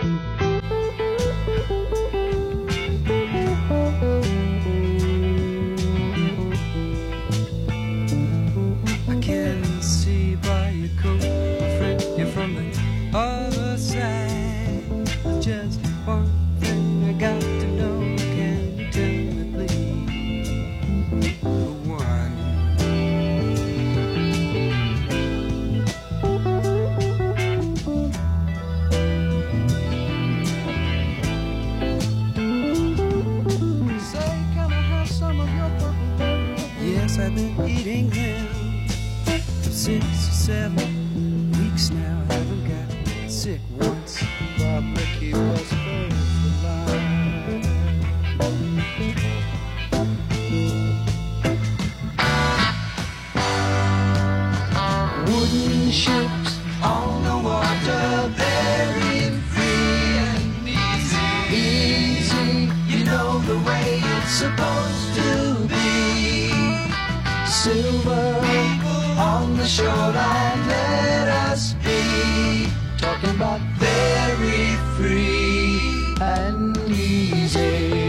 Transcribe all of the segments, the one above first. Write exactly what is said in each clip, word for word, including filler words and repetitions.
I've been eating him for six or seven weeks now. I haven't got sick once. Bob Ricky was first alive. Wooden ships on the water, very free and easy. Easy, you know the way it's supposed to be. Silver on the shoreline, let us be talking about very free and easy.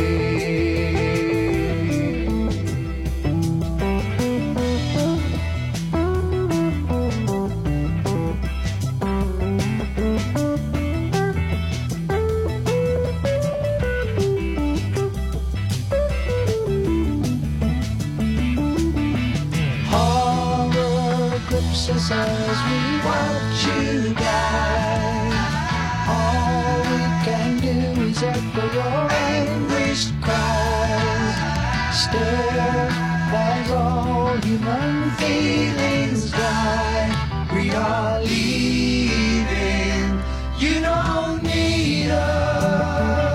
As we watch you die, all we can do is echo your anguished cries. Stare as all human feelings die. We are leaving, you don't need us.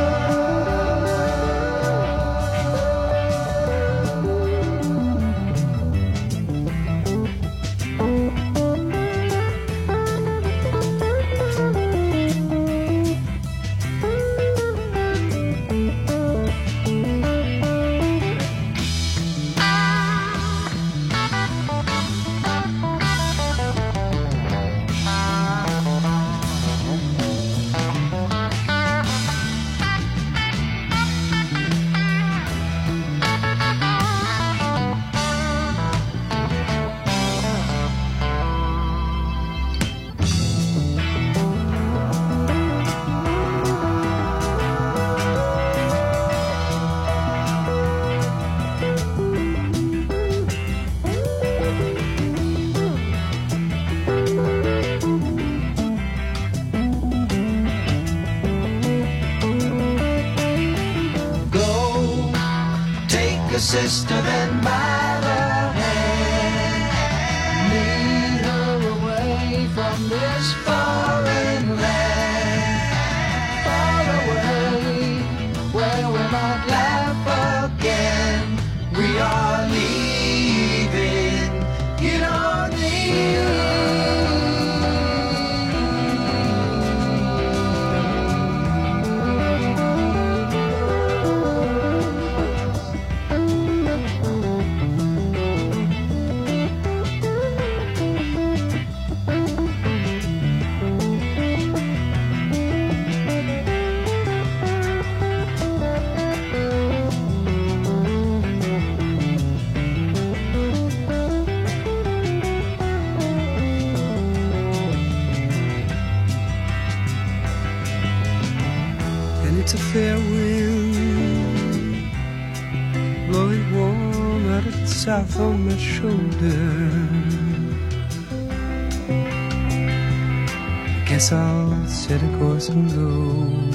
Sister, then by the hand, lead her away from this foreign land, far away, where we might laugh again. We are leaving, you don't need it's a fair wind blowing warm out of the south on my shoulder. I guess I'll set a course and go.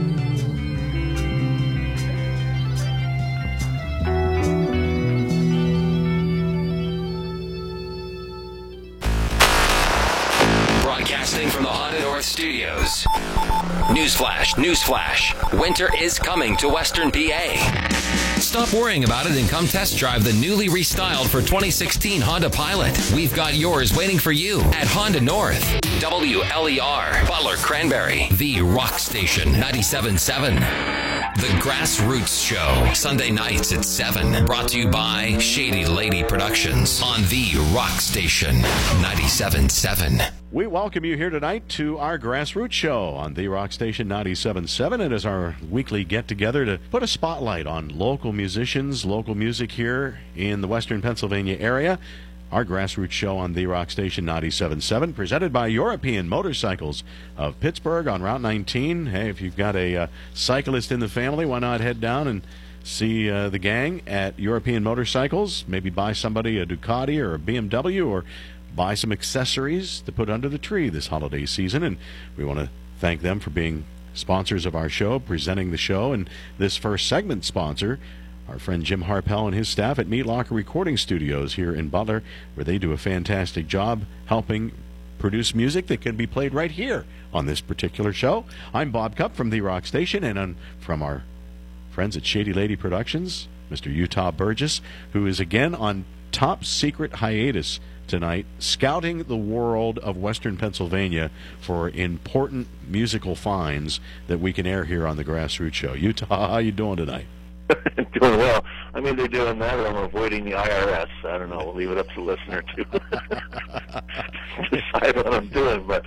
Broadcasting from the Honda North Studios. Newsflash, newsflash. Winter is coming to Western P A. Stop worrying about it and come test drive the newly restyled for twenty sixteen Honda Pilot. We've got yours waiting for you at Honda North. W L E R, Butler Cranberry, the rock station, ninety-seven point seven. The Grassroots Show, Sunday nights at seven. Brought to you by Shady Lady Productions on the rock station, ninety-seven point seven. We welcome you here tonight to our Grassroots Show on the Rock Station ninety-seven point seven. It is our weekly get-together to put a spotlight on local musicians, local music here in the Western Pennsylvania area. Our Grassroots Show on the Rock Station ninety-seven point seven, presented by European Motorcycles of Pittsburgh on Route nineteen. Hey, if you've got a uh, cyclist in the family, why not head down and see uh, the gang at European Motorcycles? Maybe buy somebody a Ducati or a B M W, or buy some accessories to put under the tree this holiday season. And we want to thank them for being sponsors of our show, presenting the show, and this first segment sponsor, our friend Jim Harpel and his staff at Meat Locker Recording Studios here in Butler, where they do a fantastic job helping produce music that can be played right here on this particular show. I'm Bob Cupp from The Rock Station, and on, from our friends at Shady Lady Productions, Mister Utah Burgess, who is again on top secret hiatus tonight, scouting the world of Western Pennsylvania for important musical finds that we can air here on the Grassroots Show. Utah, how you doing tonight? Doing well. I'm either doing that or I'm avoiding the I R S. I don't know. We'll leave it up to the listener to decide what I'm doing. But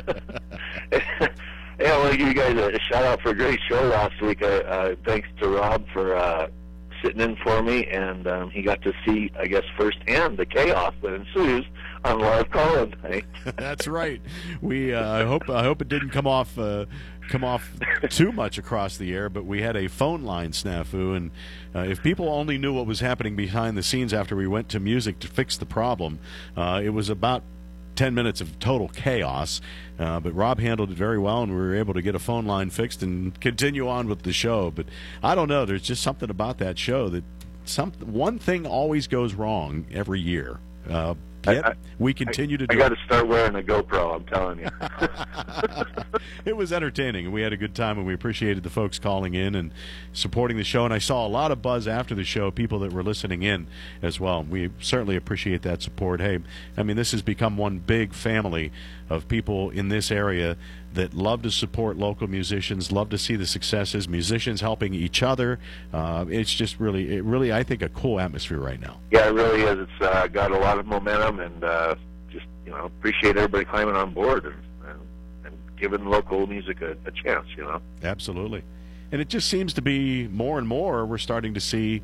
hey, I want to give you guys a shout out for a great show last week. Uh, uh, thanks to Rob for uh, sitting in for me, and um, he got to see, I guess, firsthand the chaos that ensues on live call-in tonight. That's right. We uh, I hope I hope it didn't come off uh, come off too much across the air, but we had a phone line snafu, and uh, if people only knew what was happening behind the scenes after we went to music to fix the problem, uh, it was about ten minutes of total chaos, uh, but Rob handled it very well, and we were able to get a phone line fixed and continue on with the show. But I don't know, there's just something about that show that some one thing always goes wrong every year. Uh, yet I, I, we continue to do I got to start wearing a GoPro, I'm telling you. It was entertaining, and we had a good time, and we appreciated the folks calling in and supporting the show. And I saw a lot of buzz after the show, people that were listening in as well. We certainly appreciate that support. Hey, I mean, this has become one big family of people in this area that love to support local musicians, love to see the successes, musicians helping each other. Uh, it's just really, it really, I think, a cool atmosphere right now. Yeah, it really is. It's uh, got a lot of momentum, and uh, just, you know, appreciate everybody climbing on board and, and, and giving local music a, a chance, you know. Absolutely. And it just seems to be more and more, we're starting to see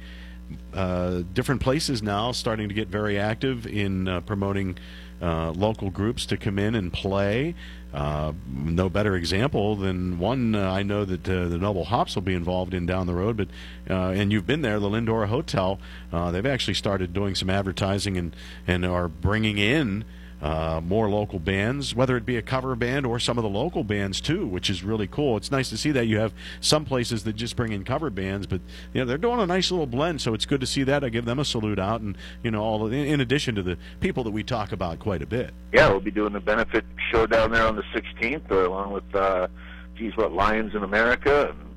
uh, different places now starting to get very active in uh, promoting uh, local groups to come in and play. Uh, no better example than one uh, I know that uh, the Noble Hops will be involved in down the road, but uh, and you've been there, the Lindor Hotel. Uh, they've actually started doing some advertising and, and are bringing in uh, more local bands, whether it be a cover band or some of the local bands too, which is really cool. It's nice to see that. You have some places that just bring in cover bands, but you know, they're doing a nice little blend, so it's good to see that. I give them a salute out, and you know, all of, in, in addition to the people that we talk about quite a bit. Yeah, we'll be doing the benefit show down there on the sixteenth, along with, uh, geez, what, Lions in America, and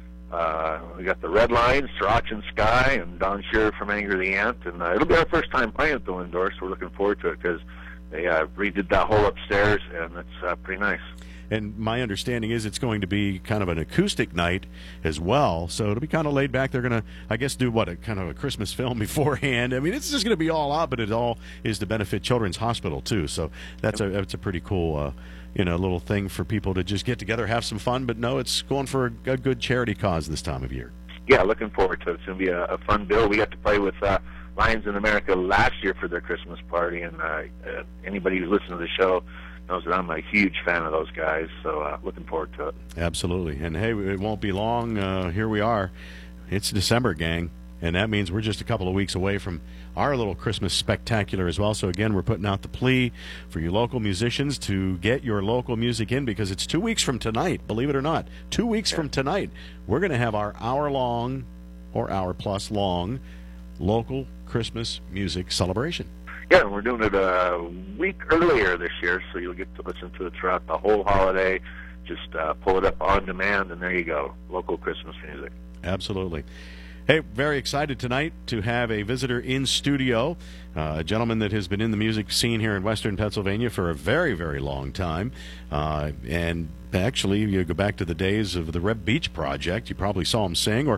uh, we got the Red Lions, Sriracha and Sky, and Don Shearer from Anger the Ant, and uh, it'll be our first time playing at the Lindor, so we're looking forward to it, because they uh, redid that whole upstairs, and it's uh, pretty nice. And my understanding is it's going to be kind of an acoustic night as well, so it'll be kind of laid back. They're going to, I guess, do what, a kind of a Christmas film beforehand. I mean, it's just going to be all out, but it all is to benefit Children's Hospital too. So that's a that's a pretty cool, uh, you know, little thing for people to just get together, have some fun. But no, it's going for a, a good charity cause this time of year. Yeah, looking forward to it. It's going to be a, a fun bill. We got to play with uh, Lions in America last year for their Christmas party, and uh, uh, anybody who's listened to the show knows that I'm a huge fan of those guys, so uh, looking forward to it. Absolutely. And hey, it won't be long. Uh, here we are. It's December, gang, and that means we're just a couple of weeks away from our little Christmas spectacular as well. So again, we're putting out the plea for you local musicians to get your local music in, because it's two weeks from tonight, believe it or not. Two weeks yeah. from tonight, we're going to have our hour-long or hour-plus long local Christmas music celebration. Yeah, and we're doing it a week earlier this year, so you'll get to listen to it throughout the whole holiday. Just uh, pull it up on demand, and there you go, local Christmas music. Absolutely. Hey, very excited tonight to have a visitor in studio, uh, a gentleman that has been in the music scene here in Western Pennsylvania for a very, very long time. Uh, and actually, you go back to the days of the Reb Beach Project, you probably saw him sing, or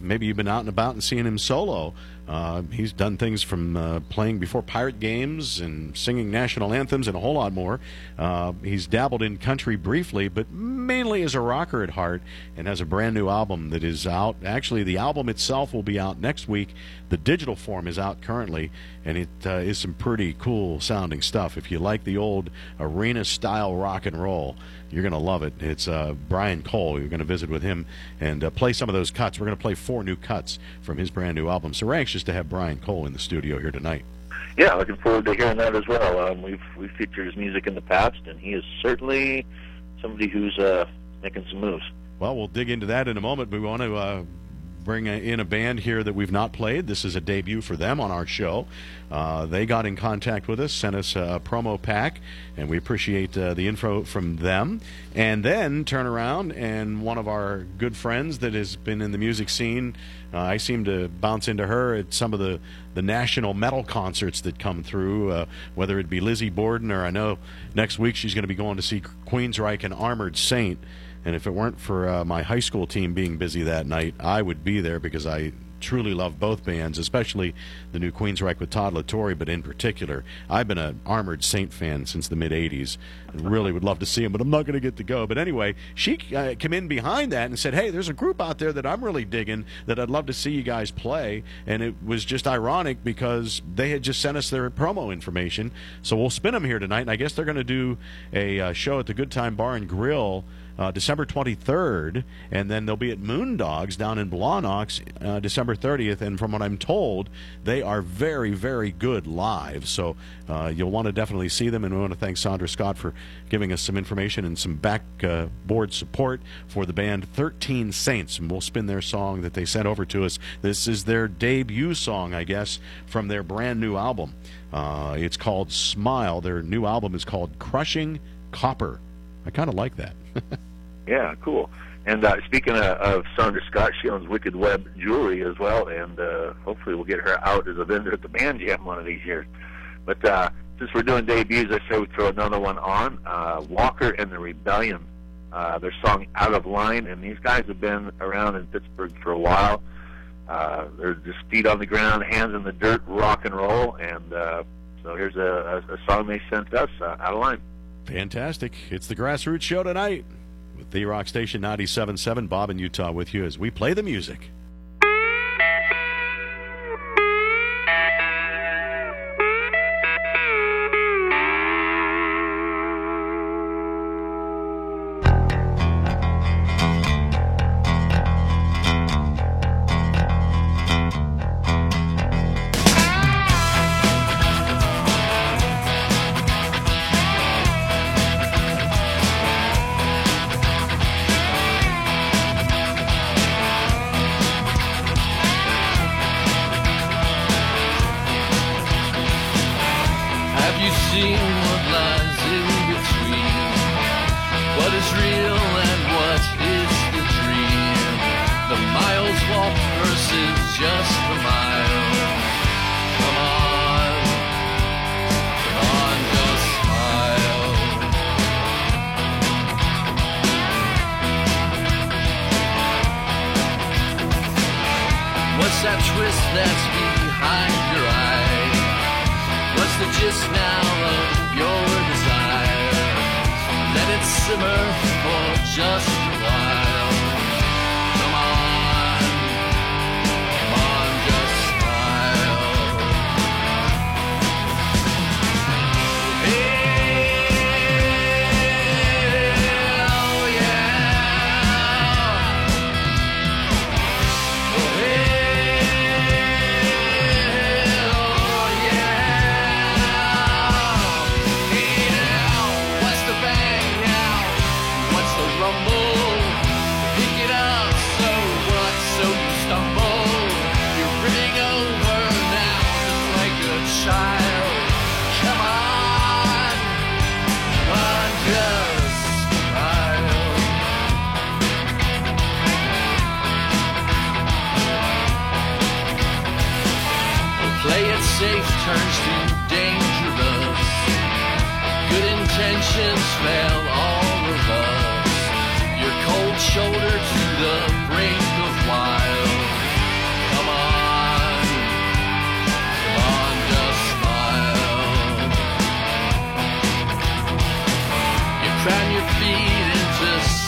maybe you've been out and about and seeing him solo. Uh, he's done things from uh, playing before Pirate games and singing national anthems and a whole lot more. Uh, he's dabbled in country briefly, but mainly as a rocker at heart, and has a brand new album that is out. Actually, the album itself will be out next week. The digital form is out currently, and it uh, is some pretty cool sounding stuff. If you like the old arena-style rock and roll, you're going to love it. It's uh, Brian Cole. You're going to visit with him and uh, play some of those cuts. We're going to play four new cuts from his brand new album. So we're anxious to have Brian Cole in the studio here tonight. Yeah, looking forward to hearing that as well. Um, we've we've featured his music in the past, and he is certainly somebody who's uh, making some moves. Well, we'll dig into that in a moment. We want to uh, bring in a band here that we've not played. This is a debut for them on our show. Uh, they got in contact with us, sent us a promo pack, and we appreciate uh, the info from them. And then turn around, and one of our good friends that has been in the music scene, uh, I seem to bounce into her at some of the, the national metal concerts that come through, uh, whether it be Lizzie Borden, or I know next week she's going to be going to see Queensryche and Armored Saint. And if it weren't for uh, my high school team being busy that night, I would be there, because I truly love both bands, especially the new Queensryche with Todd La Torre, but in particular, I've been an Armored Saint fan since the mid eighties. And really would love to see them, but I'm not going to get to go. But anyway, she uh, came in behind that and said, hey, there's a group out there that I'm really digging that I'd love to see you guys play. And it was just ironic because they had just sent us their promo information. So we'll spin them here tonight, and I guess they're going to do a uh, show at the Good Time Bar and Grill Uh, December twenty-third, and then they'll be at Moondogs down in Blawnox uh, December thirtieth, and from what I'm told, they are very, very good live, so uh, you'll want to definitely see them, and we want to thank Sandra Scott for giving us some information and some backboard uh, support for the band thirteen Saints, and we'll spin their song that they sent over to us. This is their debut song, I guess, from their brand new album. Uh, it's called Smile. Their new album is called Crushing Copper. I kind of like that. Yeah, cool. And uh, speaking of, of Sandra Scott, she owns Wicked Web Jewelry as well, and uh, hopefully we'll get her out as a vendor at the Band Jam one of these years. But uh, since we're doing debuts, I say we throw another one on. Uh, Walker and the Rebellion, uh, their song Out of Line, and these guys have been around in Pittsburgh for a while. Uh, they're just feet on the ground, hands in the dirt, rock and roll, and uh, so here's a, a, a song they sent us, uh, Out of Line. Fantastic. It's the Grassroots Show tonight with the Rock Station ninety-seven point seven. Bob in Utah with you as we play the music. Shoulder to the brink of wild.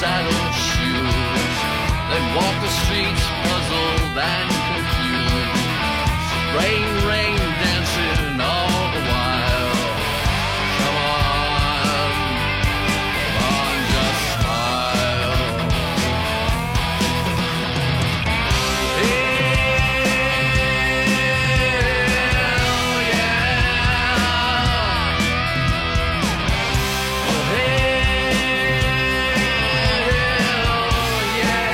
saddle shoes. They'd walk the streets puzzled and confused. Rain, rain, dancing all the while. Come on, come on, just smile. Hell yeah. Oh, hell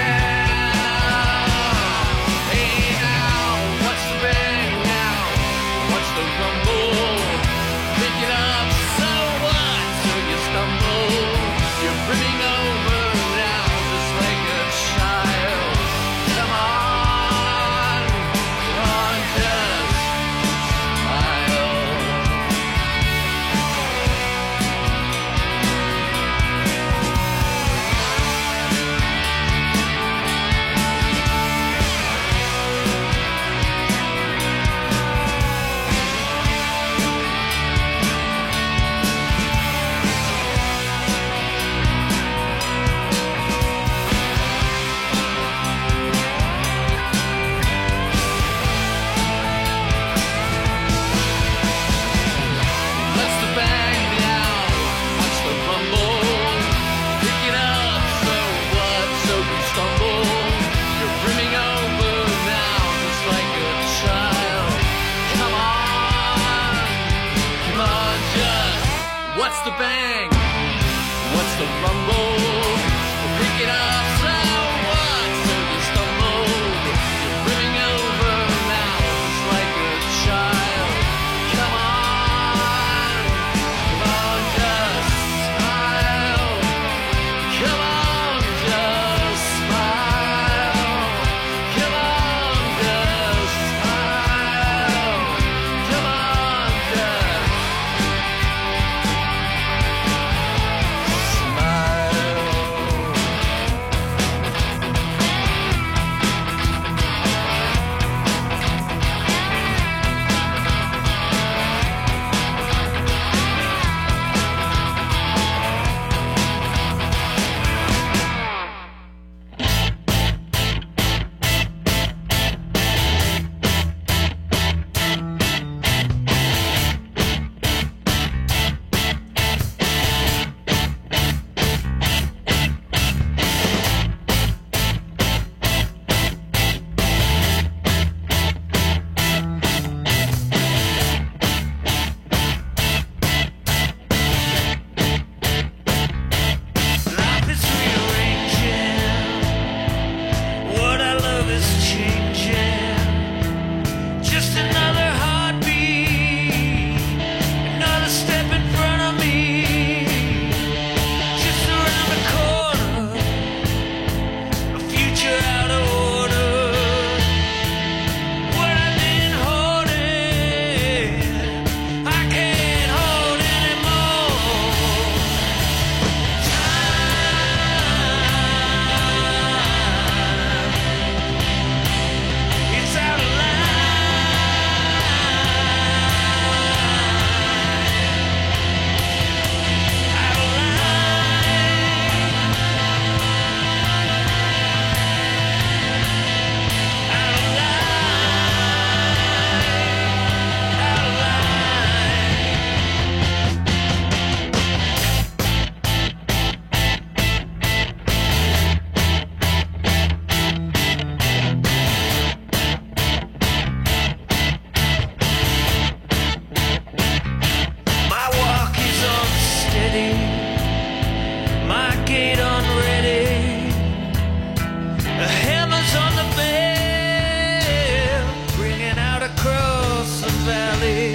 yeah. Hey now, what's the bang now? What's the rumble? Pick it up, so what? So you stumble. You're brimming over now, just like a child. Come on, come on, just smile. What's the bang now? What's the rumble? Pick it up, so what? So you stumble. You're brimming over now, just like a child. Come on, come on, just. What's the bang? What's the rumble? Pick it up, so what? So you stumble. You're brimming over now, just like a child. Come on, come on, just smile. Come on, just smile. Come on, just smile. Come on, just Life is rearranging. What I love is changing. Just another heartbeat. Another step in front of me. Just around the corner. A future out of order. What I've been holding, I can't hold anymore. It's out of line, out of line, out of line, out of line. My walk is unsteady, my gait unready. The hammer's on the bell, ringing out across the valley.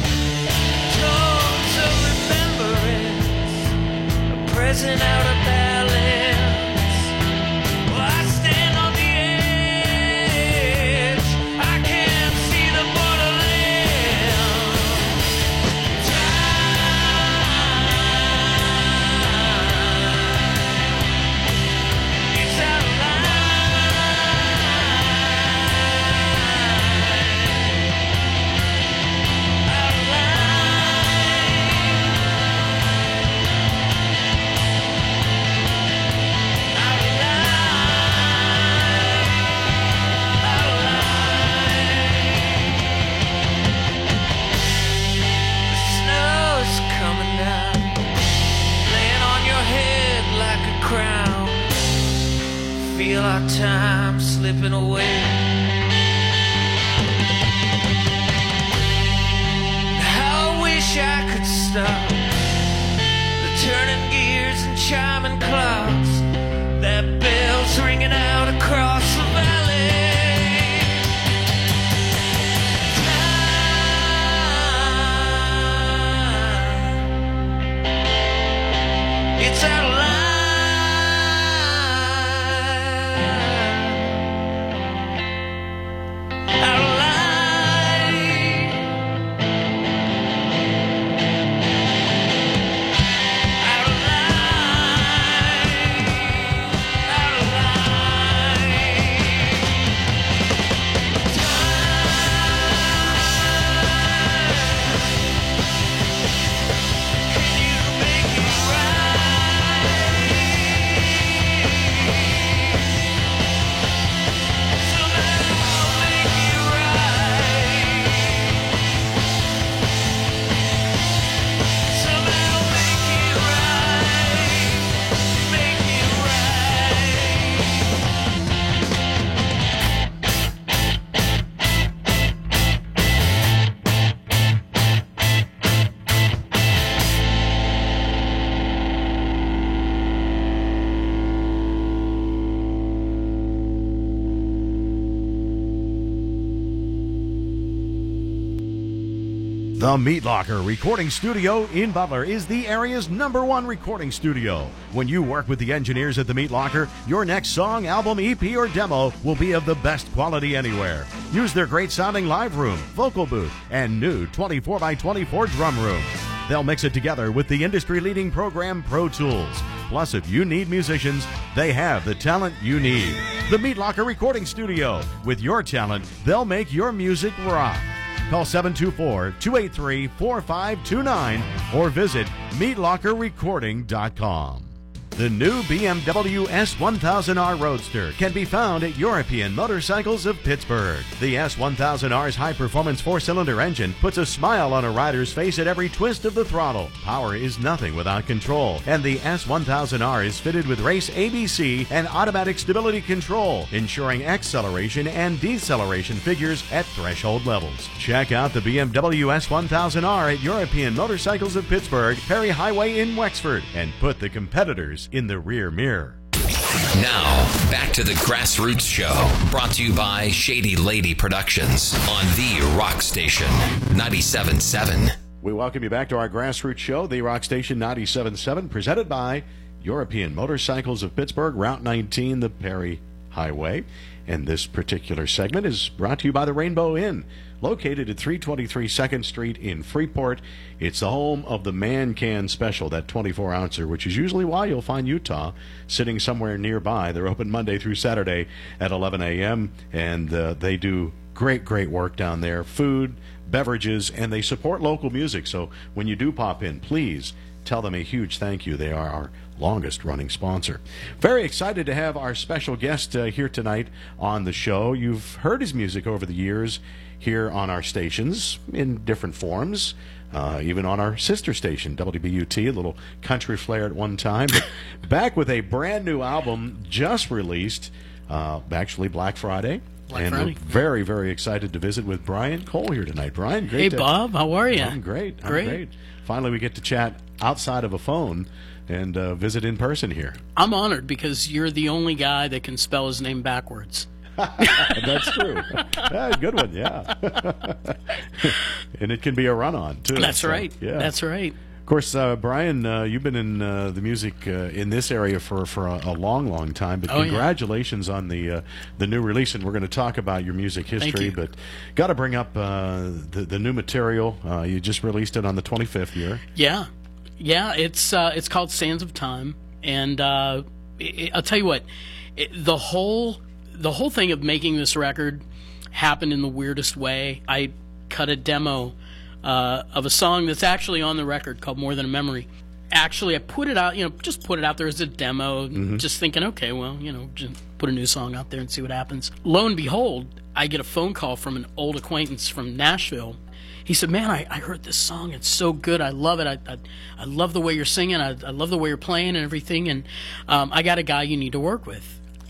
Tones of remembrance, a present out of balance. Well, I stand on the edge, I can't see the borderland. Time, it's out of line, out of line. feel our time slipping away. How I wish I could stop the turning gears and chiming clocks, that bells ringing out across the valley. Time, it's out of line. Out of line. Out of line. Out of line. Time. Can you make it right? Somehow make it right. Somehow make it right. Make it right. The Meat Locker Recording Studio in Butler is the area's number one recording studio. When you work with the engineers at the Meat Locker, your next song, album, E P, or demo will be of the best quality anywhere. Use their great sounding live room, vocal booth, and new twenty-four by twenty-four drum room. They'll mix it together with the industry-leading program Pro Tools. Plus, if you need musicians, they have the talent you need. The Meat Locker Recording Studio. With your talent, they'll make your music rock. Call seven two four, two eight three, four five two nine or visit meat locker recording dot com. The new B M W S one thousand R Roadster can be found at European Motorcycles of Pittsburgh. The S one thousand R's high-performance four-cylinder engine puts a smile on a rider's face at every twist of the throttle. Power is nothing without control, and the S one thousand R is fitted with race A B C and automatic stability control, ensuring acceleration and deceleration figures at threshold levels. Check out the B M W S one thousand R at European Motorcycles of Pittsburgh, Perry Highway in Wexford, and put the competitors in the rear mirror. Now, back to the Grassroots Show, brought to you by Shady Lady Productions on the Rock Station ninety-seven point seven. We welcome you back to our Grassroots Show, the Rock Station ninety-seven point seven, presented by European Motorcycles of Pittsburgh, Route nineteen, the Perry Highway. And this particular segment is brought to you by the Rainbow Inn, located at three twenty-three second Street in Freeport. It's the home of the Man Can Special, that twenty-four ouncer, which is usually why you'll find Utah sitting somewhere nearby. They're open Monday through Saturday at eleven a.m., and uh, they do great, great work down there. Food, beverages, and they support local music. So when you do pop in, please tell them a huge thank you. They are our longest running sponsor. Very excited to have our special guest uh, here tonight on the show. You've heard his music over the years here on our stations in different forms, uh, even on our sister station, W B U T, a little country flair at one time. But back with a brand new album just released, uh, actually Black Friday. Black and Friday. we're very, very excited to visit with Brian Cole here tonight. Brian, great Hey, to Bob, how are you? I'm great. I'm Great. great. Finally, we get to chat outside of a phone and uh, visit in person here. I'm honored because you're the only guy that can spell his name backwards. That's true. Yeah, good one, yeah. And it can be a run-on, too. That's so, right. Yeah. That's right. Of course, uh, Brian, uh, you've been in uh, the music uh, in this area for, for a, a long, long time. But Oh, yeah. congratulations on the uh, the new release, and we're going to talk about your music history. you. But got to bring up uh, the the new material. Uh, you just released it on the twenty-fifth year. Yeah, yeah. It's uh, it's called Sands of Time, and uh, it, I'll tell you what, it, the whole the whole thing of making this record happened in the weirdest way. I cut a demo uh, of a song that's actually on the record called More Than a Memory. Actually, I put it out, you know, just put it out there as a demo, Mm-hmm. just thinking, okay, well, you know, just put a new song out there and see what happens. Lo and behold, I get a phone call from an old acquaintance from Nashville. He said, man, I, I heard this song. It's so good. I love it. I I, I love the way you're singing. I, I love the way you're playing and everything. And um, I got a guy you need to work with.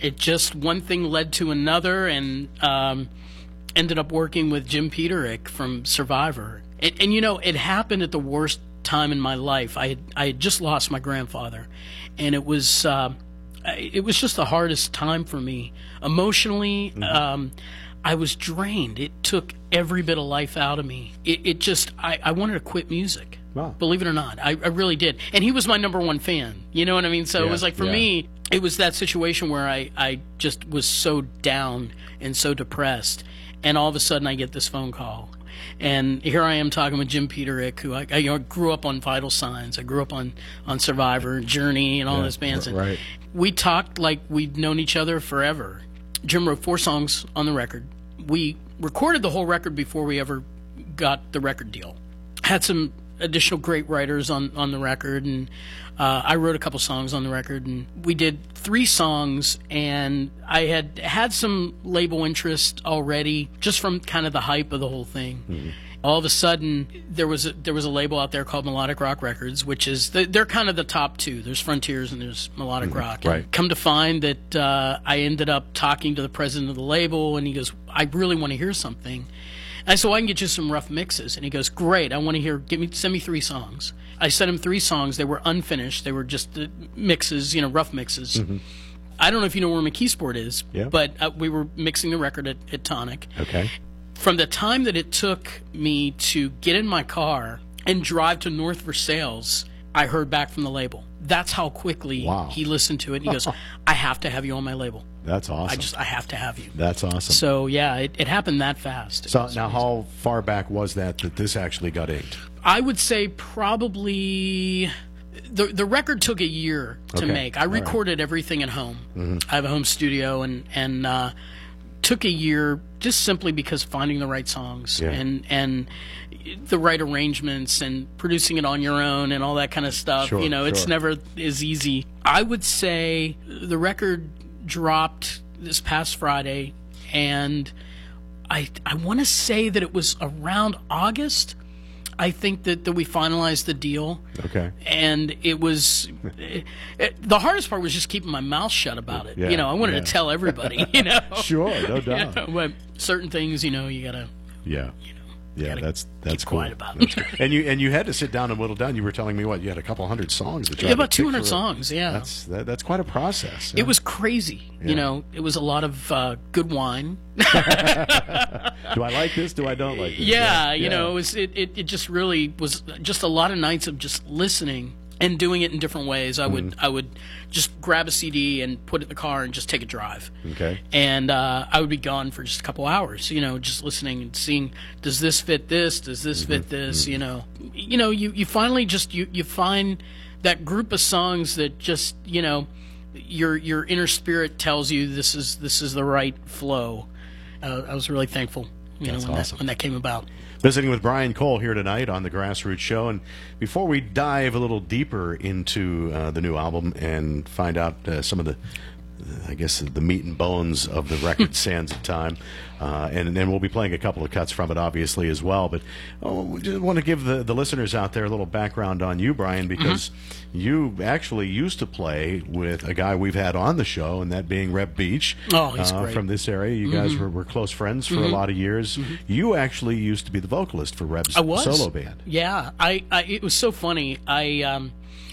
it just one thing led to another, and um, ended up working with Jim Peterick from Survivor. And, and you know, it happened at the worst time in my life. I had, I had just lost my grandfather, and it was uh, it was just the hardest time for me emotionally. Mm-hmm. Um, I was drained. It took every bit of life out of me. It, it just I, I wanted to quit music. Wow. Believe it or not, I, I really did. And he was my number one fan. You know what I mean? So yeah, it was like, for yeah. me, it was that situation where I, I just was so down and so depressed. And all of a sudden I get this phone call. And here I am talking with Jim Peterick, who I, I you know, grew up on Vital Signs. I grew up on, on Survivor, Journey, and all yeah, those bands. And right. we talked like we'd known each other forever. Jim wrote four songs on the record. We recorded the whole record before we ever got the record deal. Had some additional great writers on, on the record, and uh, I wrote a couple songs on the record, and we did three songs, and I had had some label interest already just from kind of the hype of the whole thing. Mm-hmm. All of a sudden, there was a, there was a label out there called Melodic Rock Records, which is the, they're kind of the top two. There's Frontiers and there's Melodic mm-hmm. Rock. Right. And come to find that uh, I ended up talking to the president of the label, and he goes, "I really want to hear something." And so I can get you some rough mixes. And he goes, "Great, I want to hear, give me, send me three songs." I sent him three songs. They were unfinished. They were just the mixes, you know, rough mixes. Mm-hmm. I don't know if you know where McKeesport is, yeah. but uh, we were mixing the record at, at Tonic. Okay. From the time that it took me to get in my car and drive to North Versailles, I heard back from the label. That's how quickly wow. he listened to it. And he goes, "I have to have you on my label. That's awesome. I just, I have to have you." That's awesome. So, yeah, it, it happened that fast. So now how far back was that that this actually got inked? I would say probably the the record took a year to okay. make. I recorded right. everything at home. Mm-hmm. I have a home studio, and and uh, took a year just simply because finding the right songs yeah. and and the right arrangements and producing it on your own and all that kind of stuff. Sure, you know, it's sure. never as easy. I would say the record dropped this past Friday, and I I want to say that it was around August. I think that, that we finalized the deal. Okay. And it was it, it, the hardest part was just keeping my mouth shut about it. Yeah, you know, I wanted yeah. to tell everybody. You know, sure, no doubt. You know, but certain things, you know, you gotta. Yeah. You know, yeah, that's that's keep cool. quiet about That's it. cool. And you and you had to sit down and whittle down. You were telling me what you had a couple hundred songs that you Yeah, had to about pick two hundred for- songs. Yeah, That's that, that's quite a process. it yeah. was crazy. Yeah. You know, it was a lot of uh, good wine. Do I like this? Do I don't like this? Yeah, yeah. you know, it was it, it, it just really was just a lot of nights of just listening and doing it in different ways. I would Mm-hmm. I would just grab a C D and put it in the car and just take a drive. Okay. And uh, I would be gone for just a couple hours, you know, just listening and seeing, does this fit this? Does this fit this? You know, you know, you, you finally just you, you find that group of songs that just, you know, your your inner spirit tells you this is this is the right flow. Uh, I was really thankful, you That's know, when awesome. that when that came about. Visiting with Brian Cole here tonight on the Grassroots Show. And before we dive a little deeper into uh, the new album and find out uh, some of the, I guess, the meat and bones of the record, Sands of Time, uh, and then we'll be playing a couple of cuts from it, obviously, as well. But oh, we just want to give the, the listeners out there a little background on you, Brian, because mm-hmm. you actually used to play with a guy we've had on the show, and that being Reb Beach. Oh, he's uh, great. From this area. You mm-hmm. guys were, were close friends for mm-hmm. a lot of years. Mm-hmm. You actually used to be the vocalist for Reb's I was. solo band. Yeah, I, I it was so funny. I um,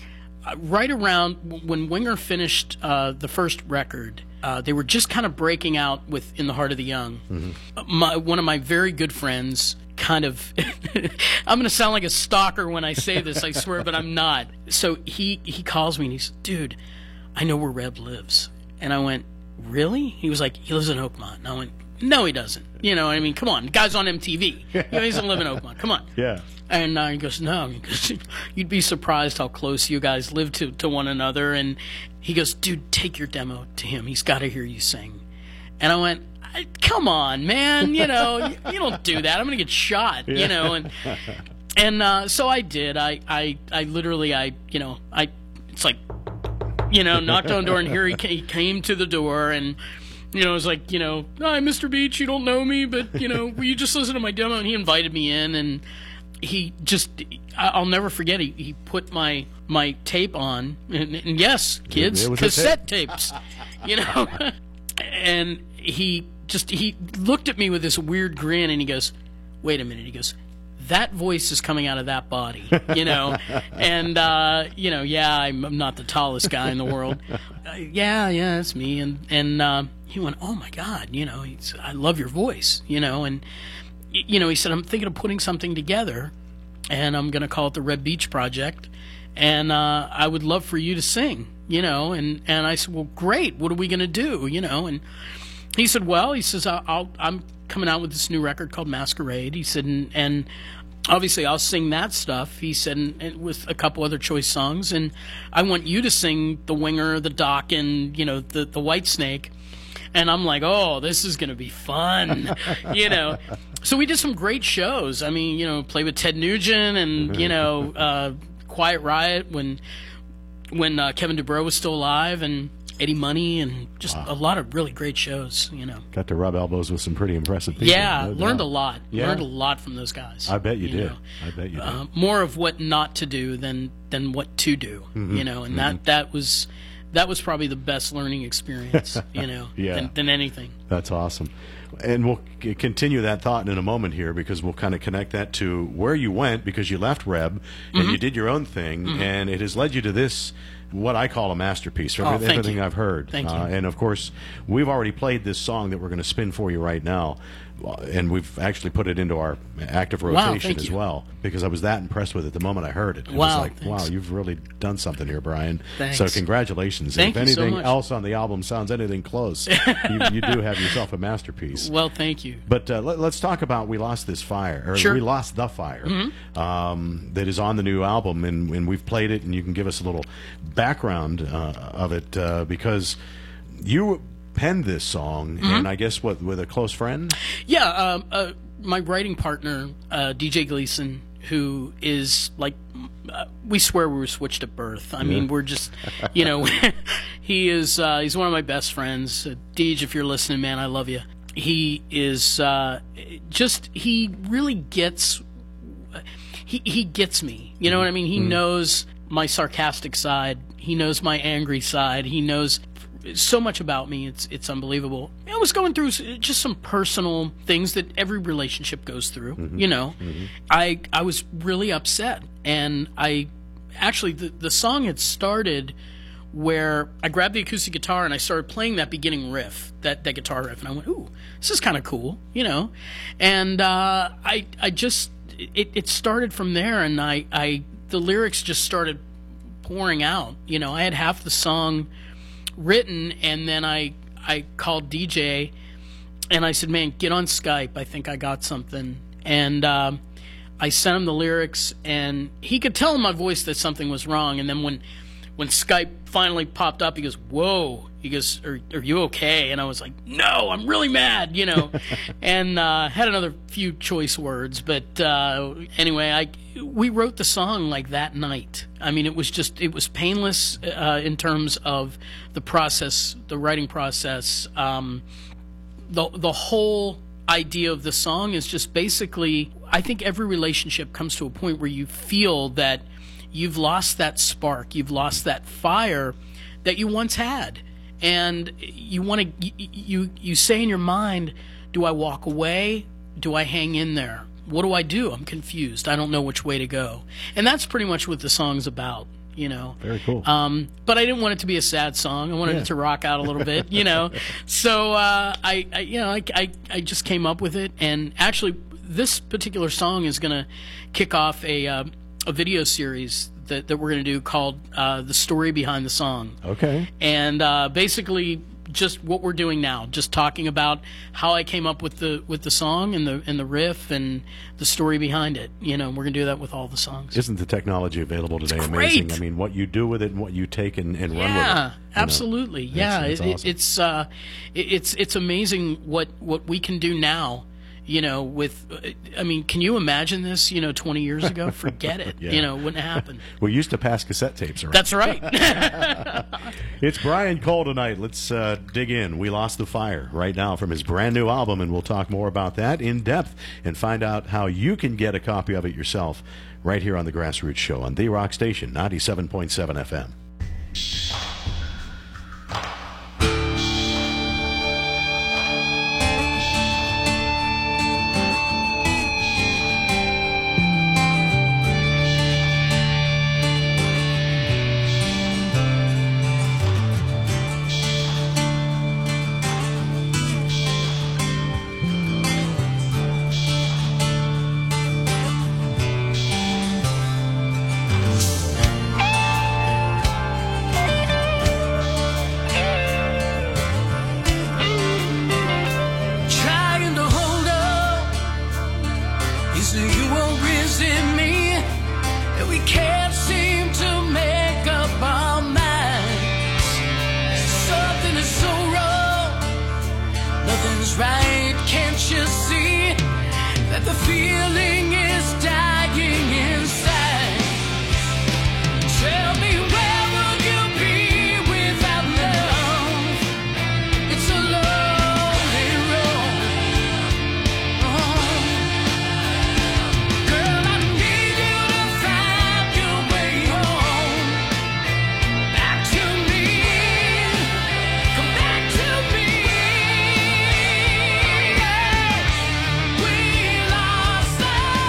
right around when Winger finished uh, the first record, uh, they were just kind of breaking out with "In the Heart of the Young." Mm-hmm. My, one of my very good friends, kind of, I'm going to sound like a stalker when I say this, I swear, but I'm not. So he he calls me and he's, "Dude, I know where Reb lives," and I went, "Really?" He was like, "He lives in Oakmont," and I went, "No, he doesn't." You know, I mean, come on, the guy's on M T V. You know, he doesn't live in Oakmont. Come on. Yeah. And uh, he goes, "No," because you'd be surprised how close you guys live to, to one another. And he goes, "Dude, take your demo to him. He's got to hear you sing." And I went, I, "Come on, man. You know, you, you don't do that. I'm going to get shot." Yeah. You know, and and uh, so I did. I, I, I literally, I, you know, I, it's like, you know, knocked on the door, and here he came, he came to the door, and. You know, it was like, you know, "Hi, Mister Beach, you don't know me, but, you know, will you just listen to my demo?" And he invited me in, and he just, I- I'll never forget, he, he put my my tape on, and, and yes, kids, it was a cassette tapes, you know, and he just, he looked at me with this weird grin, and he goes, wait a minute, he goes, that voice is coming out of that body, you know, and, uh, you know, yeah, I'm, I'm not the tallest guy in the world. Uh, yeah, yeah, it's me. And, and, uh, he went, oh my God, you know, he's, I love your voice, you know, and, y- you know, he said, I'm thinking of putting something together, and I'm going to call it the Red Beach Project, and, uh, I would love for you to sing, you know, and, and I said, well, great, what are we going to do, you know, and he said, well, he says, I'll, I'll I'm coming out with this new record called Masquerade, he said, and, and obviously I'll sing that stuff, he said, and, and with a couple other choice songs, and I want you to sing the Winger, the Dock, and, you know, the, the White Snake. And I'm like, oh, this is going to be fun, you know. So we did some great shows. I mean, you know, played with Ted Nugent and, you know, uh, Quiet Riot when when uh, Kevin DuBrow was still alive, and Eddie Money, and just wow. a lot of really great shows, you know. Got to rub elbows with some pretty impressive people. Yeah, no learned doubt. a lot. Yeah. Learned a lot from those guys. I bet you, you did. know. I bet you did. Uh, more of what not to do than than what to do, Mm-hmm. you know, and Mm-hmm. that, that was... That was probably the best learning experience, you know, Yeah. than, than anything. That's awesome. And we'll c- continue that thought in a moment here, because we'll kind of connect that to where you went, because you left Reb and Mm-hmm. you did your own thing, and it has led you to this, what I call a masterpiece from Oh, every- thank everything you. I've heard. Thank you. Uh, and of course, we've already played this song that we're going to spin for you right now, and we've actually put it into our active Wow, rotation thank as you. well, because I was that impressed with it the moment I heard it. It Wow, was like, thanks. wow, you've really done something here, Brian. Thanks. So congratulations. Thank if you so anything much. else on the album sounds anything close, you, you do have yourself a masterpiece. Well, thank you. But uh, let, let's talk about We Lost This Fire, or Sure. We Lost the Fire, um, that is on the new album, and, and we've played it, and you can give us a little background uh, of it, uh, because you penned this song, and I guess, what, with a close friend? Yeah, um, uh, my writing partner, uh, D J Gleason, who is like, uh, we swear we were switched at birth. I mean, we're just, you know, he is, uh, he's one of my best friends. Uh, Deej, if you're listening, man, I love you. He is uh, just, he really gets, he, he gets me. You know what I mean? He knows my sarcastic side. He knows my angry side. He knows so much about me. It's it's unbelievable. I was going through s- just some personal things that every relationship goes through. You know, I I was really upset, and I actually the the song had started where I grabbed the acoustic guitar and I started playing that beginning riff, that that guitar riff, and I went, "Ooh, this is kind of cool," you know, and uh, I I just it it started from there, and I I the lyrics just started pouring out. You know, I had half the song written, and then I I called D J and I said, man, get on Skype, I think I got something. And um, I sent him the lyrics, and he could tell in my voice that something was wrong. And then when when Skype finally popped up, he goes, whoa, he goes, are, are you okay? And I was like, no, I'm really mad, you know. And uh, had another few choice words, but uh, anyway, I we wrote the song like that night. I mean, it was just, it was painless uh, in terms of the process, the writing process. Um, the the whole idea of the song is just basically, I think every relationship comes to a point where you feel that you've lost that spark, you've lost that fire that you once had, and you want to, you, you you say in your mind, do I walk away? Do I hang in there? What do I do? I'm confused. I don't know which way to go. And that's pretty much what the song's about, you know. Very cool. Um, but I didn't want it to be a sad song. I wanted Yeah. it to rock out a little bit, you know. So uh, I, I, you know, I, I, I just came up with it. And actually, this particular song is going to kick off a uh, a video series that, that we're going to do called uh, "The Story Behind the Song." Okay. And uh, basically, just what we're doing now, just talking about how I came up with the with the song and the and the riff and the story behind it. You know, we're gonna do that with all the songs. Isn't the technology available today It's amazing? great. I mean, what you do with it and what you take and, and run with it. Yeah, you know? absolutely. Yeah, It's- it's it, it- awesome. it's uh, it, it's it's amazing what what we can do now You know, with, I mean, can you imagine this, you know, twenty years ago? Forget it. Yeah. You know, it wouldn't happen. We used to pass cassette tapes around. That's right. It's Brian Cole tonight. Let's uh, dig in. We Lost the Fire right now from his brand new album, and we'll talk more about that in depth and find out how you can get a copy of it yourself right here on the Grassroots Show on The Rock Station, ninety-seven point seven F M. Trying to hold up, you say you won't resist me, and we can't seem to make up our minds. Something is so wrong, nothing's right. Can't you see that the feeling is dying inside? Tell me, where would you be without love? It's a lonely road. Girl, I need you to find your way home. Back to me, come back to me. We lost the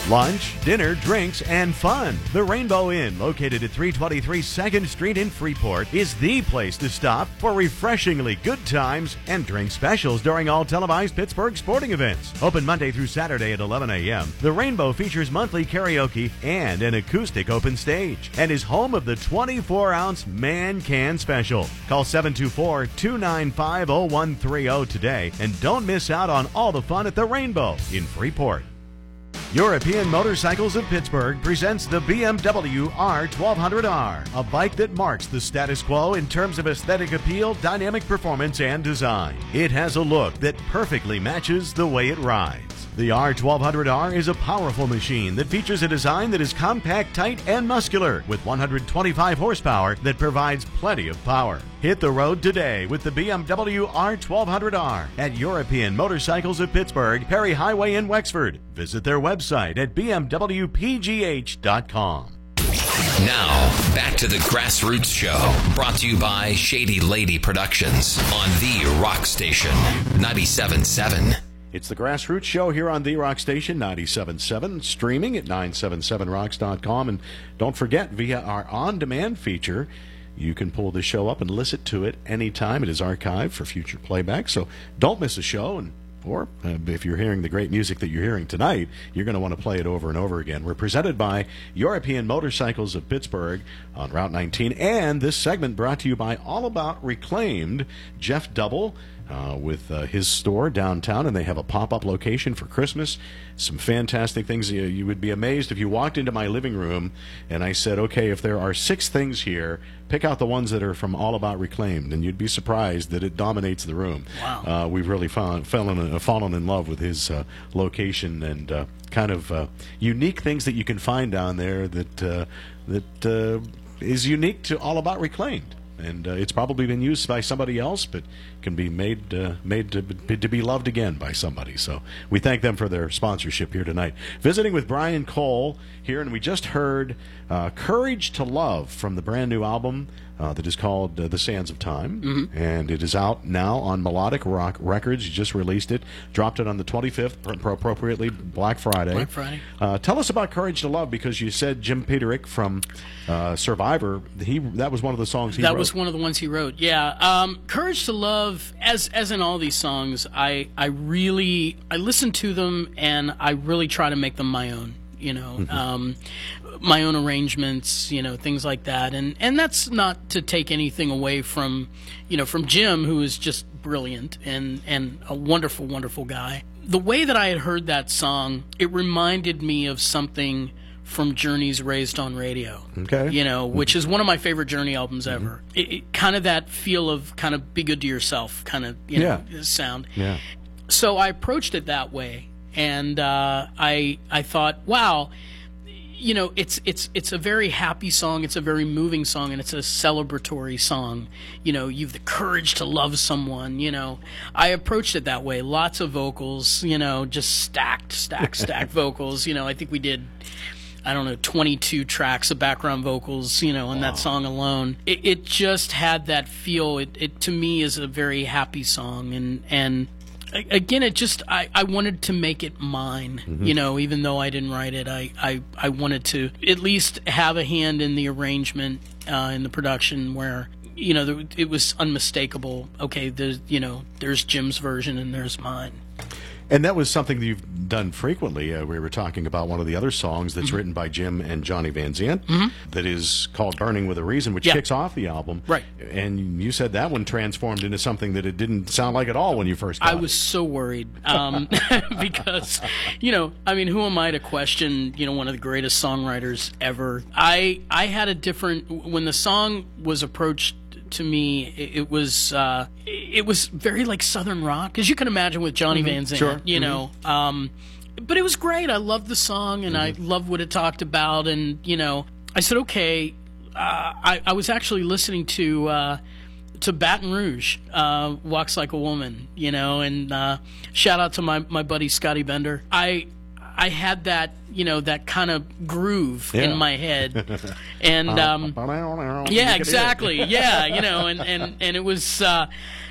Lunch, dinner, drinks, and fun. The Rainbow Inn, located at three twenty-three second Street in Freeport, is the place to stop for refreshingly good times and drink specials during all televised Pittsburgh sporting events. Open Monday through Saturday at eleven a.m., the Rainbow features monthly karaoke and an acoustic open stage and is home of the twenty-four ounce Man Can Special. Call seven two four, two nine five, zero one three zero today and don't miss out on all the fun at the Rainbow in Freeport. European Motorcycles of Pittsburgh presents the B M W R twelve hundred R, a bike that marks the status quo in terms of aesthetic appeal, dynamic performance, and design. It has a look that perfectly matches the way it rides. The R twelve hundred R is a powerful machine that features a design that is compact, tight, and muscular, with one hundred twenty-five horsepower that provides plenty of power. Hit the road today with the B M W R twelve hundred R at European Motorcycles of Pittsburgh, Perry Highway in Wexford. Visit their website at b m w p g h dot com. Now, back to the Grassroots Show, brought to you by Shady Lady Productions on The Rock Station, ninety-seven point seven. It's the Grassroots Show here on The Rock Station, ninety-seven point seven, streaming at nine seven seven rocks dot com. And don't forget, via our on-demand feature, you can pull the show up and listen to it anytime. It is archived for future playback, so don't miss a show. And or uh, if you're hearing the great music that you're hearing tonight, you're going to want to play it over and over again. We're presented by European Motorcycles of Pittsburgh on Route nineteen, and this segment brought to you by All About Reclaimed. Jeff Double uh, with uh, his store downtown, and they have a pop-up location for Christmas. Some fantastic things. You, you would be amazed if you walked into my living room and I said, okay, if there are six things here, pick out the ones that are from All About Reclaimed, and you'd be surprised that it dominates the room. Wow. Uh, we've really found, fallen, uh, fallen in love with his uh, location and uh, kind of uh, unique things that you can find down there that uh, that uh, is unique to All About Reclaimed. And uh, it's probably been used by somebody else, but can be made uh, made to be, to be loved again by somebody. So we thank them for their sponsorship here tonight. Visiting with Brian Cole here, and we just heard uh, Courage to Love from the brand new album uh, that is called uh, The Sands of Time. Mm-hmm. And it is out now on Melodic Rock Records. You just released it, dropped it on the twenty-fifth, appropriately Black Friday. Black Friday. Uh, tell us about Courage to Love, because you said Jim Peterick from uh, Survivor, he that was one of the songs he that wrote. was one of the ones he wrote. Yeah, um, Courage to Love. As as in all these songs, I I really I listen to them and I really try to make them my own. You know, mm-hmm. um, my own arrangements. You know, things like that. And and that's not to take anything away from, you know, from Jim, who is just brilliant and and a wonderful, wonderful guy. The way that I had heard that song, it reminded me of something from Journey's Raised on Radio. Okay. You know, which mm-hmm. is one of my favorite Journey albums ever. Mm-hmm. It, it, kind of that feel of kind of be good to yourself kind of, you know, yeah. sound. Yeah. So I approached it that way, and uh, I I thought, wow, you know, it's it's it's a very happy song, it's a very moving song, and it's a celebratory song. You know, you've the courage to love someone, you know. I approached it that way. Lots of vocals, you know, just stacked, stacked, stacked vocals. You know, I think we did, I don't know, twenty-two tracks of background vocals, you know, on wow. that song alone. It, it just had that feel. It, it, to me, is a very happy song. And, and again, it just, I, I wanted to make it mine, mm-hmm. you know, even though I didn't write it. I, I, I wanted to at least have a hand in the arrangement, uh, in the production where, you know, it was unmistakable. Okay, there's, you know, there's Jim's version and there's mine. And that was something that you've done frequently. Uh, we were talking about one of the other songs that's mm-hmm. written by Jim and Johnny Van Zant mm-hmm. that is called Burning with a Reason, which yeah. kicks off the album. Right. And you said that one transformed into something that it didn't sound like at all when you first got I was it. so worried um, because, you know, I mean, who am I to question, you know, one of the greatest songwriters ever? I I had a different, when the song was approached to me, it, it was uh, it was very like Southern rock, as you can imagine with Johnny mm-hmm. Van Zant, sure. you mm-hmm. know. Um, but it was great. I loved the song, and mm-hmm. I loved what it talked about. And you know, I said, okay. Uh, I, I was actually listening to uh, to Baton Rouge, uh, Walks Like a Woman, you know, and uh, shout out to my my buddy Scotty Bender. I I had that, you know, that kind of groove yeah. in my head, and um, yeah, exactly, yeah, you know, and and and it was, uh,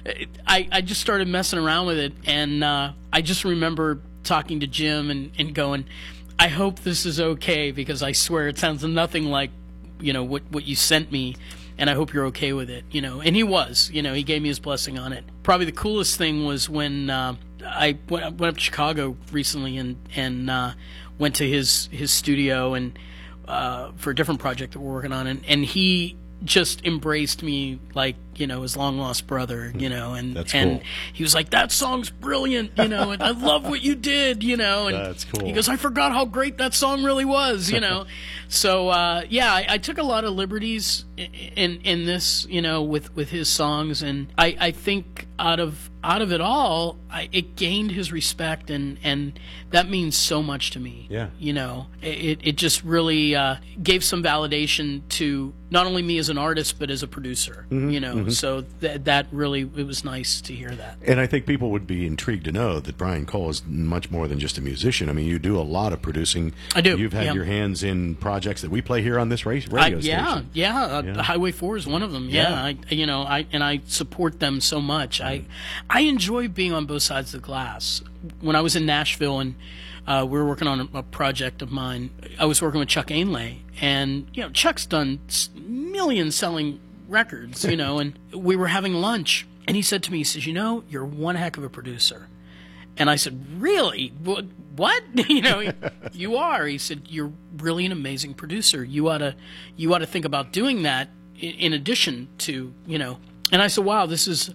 I I just started messing around with it, and uh, I just remember talking to Jim and, and going, I hope this is okay, because I swear it sounds nothing like, you know, what what you sent me, and I hope you're okay with it, you know. And he was, you know, he gave me his blessing on it. Probably the coolest thing was when uh, I went, went up to Chicago recently and and uh, went to his his studio and uh, for a different project that we're working on, and, and he just embraced me like, you know, his long lost brother, you know, and That's and cool. he was like, "That song's brilliant, you know, and I love what you did, you know." And That's cool. he goes, "I forgot how great that song really was," you know. So uh, yeah, I, I took a lot of liberties in, in in this, you know, with with his songs, and I, I think out of out of it all, I, it gained his respect, and and that means so much to me. Yeah. You know, it it just really uh, gave some validation to not only me as an artist, but as a producer. Mm-hmm, you know, so that that really, it was nice to hear that. And I think people would be intrigued to know that Brian Cole is much more than just a musician. I mean, you do a lot of producing. I do, You've had yeah. your hands in projects that we play here on this ra- radio I, yeah, station. yeah, uh, Yeah. Highway Four is one of them. Yeah, Yeah. I, you know, I and I support them so much. I, I enjoy being on both sides of the glass. When I was in Nashville and uh, we were working on a, a project of mine, I was working with Chuck Ainlay, and you know, Chuck's done s- million selling records, you know, and we were having lunch, and he said to me, he says, "You know, you're one heck of a producer." And I said, "Really? What? What? you know, you are." He said, "You're really an amazing producer. You ought to, you ought to think about doing that in, in addition to, you know." And I said, "Wow, this is,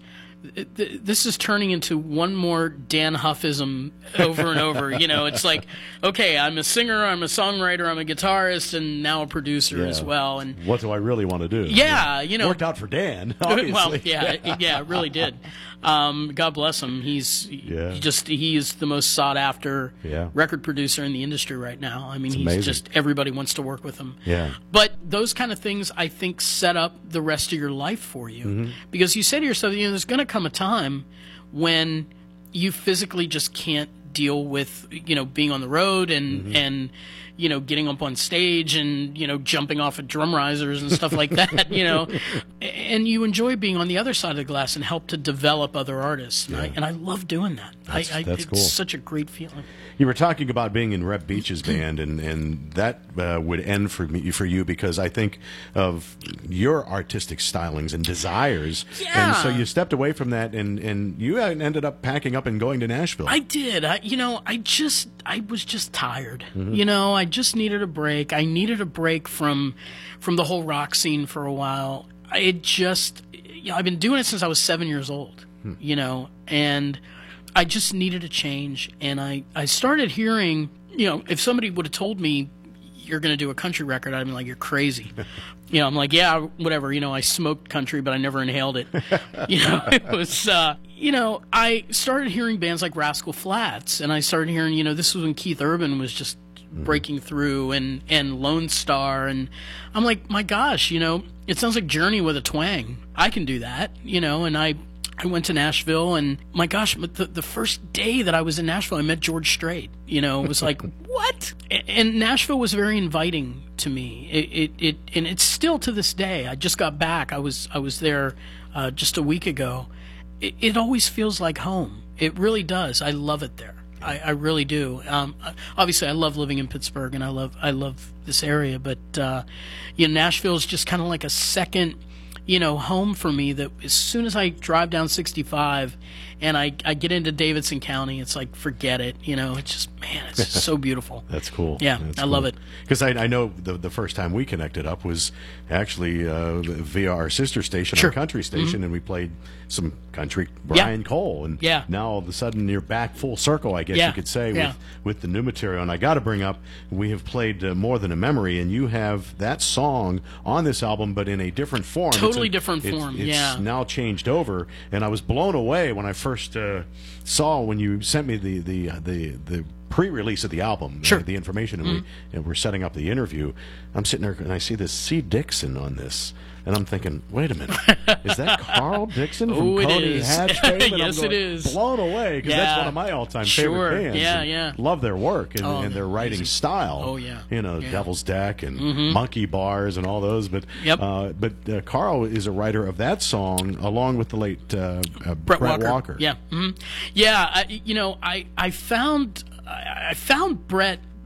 this is turning into one more Dan Huffism over and over. You know, it's like, okay, I'm a singer, I'm a songwriter, I'm a guitarist, and now a producer Yeah. as well." And What do I really want to do? yeah, you know, Worked out for Dan, obviously. well, yeah, it- yeah, it really did. Um, God bless him. He's Yeah. he just he is the most sought after Yeah. record producer in the industry right now. I mean, he's amazing. just, everybody wants to work with him. Yeah. But those kind of things, I think, set up the rest of your life for you, Mm-hmm. because you say to yourself, you know, there's going to come a time when you physically just can't deal with, you know, being on the road and Mm-hmm. and you know, getting up on stage and, you know, jumping off of drum risers and stuff like that, you know, and you enjoy being on the other side of the glass and help to develop other artists. And, I, and I love doing that. That's- I, I, that's it's cool. such a great feeling. You were talking about being in Rep Beach's band, and, and that uh, would end for me for you because I think of your artistic stylings and desires. Yeah. And so you stepped away from that, and, and you ended up packing up and going to Nashville. I did. I, you know, I just, I was just tired. Mm-hmm. You know, I just needed a break. I needed a break from, from the whole rock scene for a while. I had just, you know, I've been doing it since I was seven years old. Hmm. You know, and I just needed a change. And I, I started hearing, you know, if somebody would have told me you're going to do a country record, I'd be like, you're crazy. You know, I'm like, yeah, whatever. You know, I smoked country, but I never inhaled it. You know, it was, uh, you know, I started hearing bands like Rascal Flatts, and I started hearing, you know, this was when Keith Urban was just breaking through, and, and Lone Star, and I'm like, my gosh, you know, it sounds like Journey with a twang. I can do that, you know, and I, I went to Nashville, and my gosh, but the, the first day that I was in Nashville, I met George Strait. You know, it was like, what? A- And Nashville was very inviting to me. It, it, it, and it's still to this day. I just got back. I was, I was there uh, just a week ago. It, it always feels like home. It really does. I love it there. I, I really do. Um, obviously, I love living in Pittsburgh, and I love, I love this area. But uh, you know, Nashville is just kind of like a second, you know, home for me. That as soon as I drive down sixty-five and I, I get into Davidson County, it's like, forget it. You know, it's just, man, it's just so beautiful. That's cool. Yeah, That's I love cool. it. Because I, I know the the first time we connected up was actually uh, via our sister station, Sure. our country station, and we played some country Brian Yeah. Cole. And Yeah. now all of a sudden you're back full circle, I guess Yeah. you could say, Yeah. with, with the new material. And I got to bring up, we have played uh, More Than a Memory, and you have that song on this album, but in a different form. It's Totally a- different it's- form, It's yeah. now changed over, and I was blown away when I first uh, saw when you sent me the the uh, the the pre-release of the album, Sure. uh, the information, and, we, and we're setting up the interview. I'm sitting there and I see this C. Dixon on this, and I'm thinking, wait a minute, is that Carl Dixon from Oh, it Cody is. Hatch fame? And Yes, I'm it going, is. blown away because that's Yeah. one of my all-time Sure. favorite bands. Yeah, and yeah. Love their work and, Oh, and their they're writing amazing. style. Oh, yeah. You know, Yeah. Devil's Deck and Monkey Bars and all those. But Yep. uh, but uh, Carl is a writer of that song along with the late uh, uh, Brett, Walker. Walker. Yeah, hmm yeah. I, you know, I I found I, I found Brett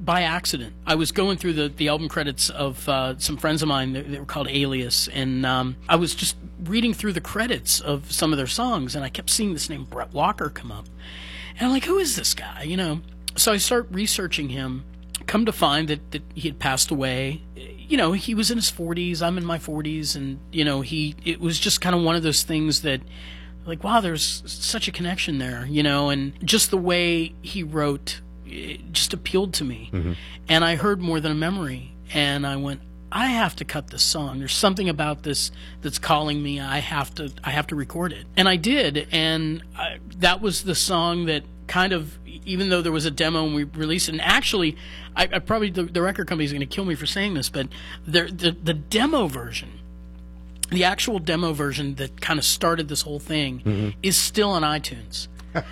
by accident. I was going through the, the album credits of uh, some friends of mine. They, they were called Alias, and um, I was just reading through the credits of some of their songs, and I kept seeing this name Brett Walker come up. And I'm like, who is this guy? You know. So I start researching him. Come to find that, that he had passed away. You know, he was in his forties. I'm in my forties, and you know, he. It was just kind of one of those things that, like, wow, there's such a connection there. You know, and just the way he wrote, it just appealed to me. Mm-hmm. And I heard More Than a Memory, and I went, I have to cut this song. There's something about this that's calling me. I have to. I have to record it, and I did. And I, that was the song that kind of, even though there was a demo and we released it, and actually, I, I probably the, the record company is going to kill me for saying this, but the, the the demo version, the actual demo version that kind of started this whole thing, mm-hmm. is still on iTunes.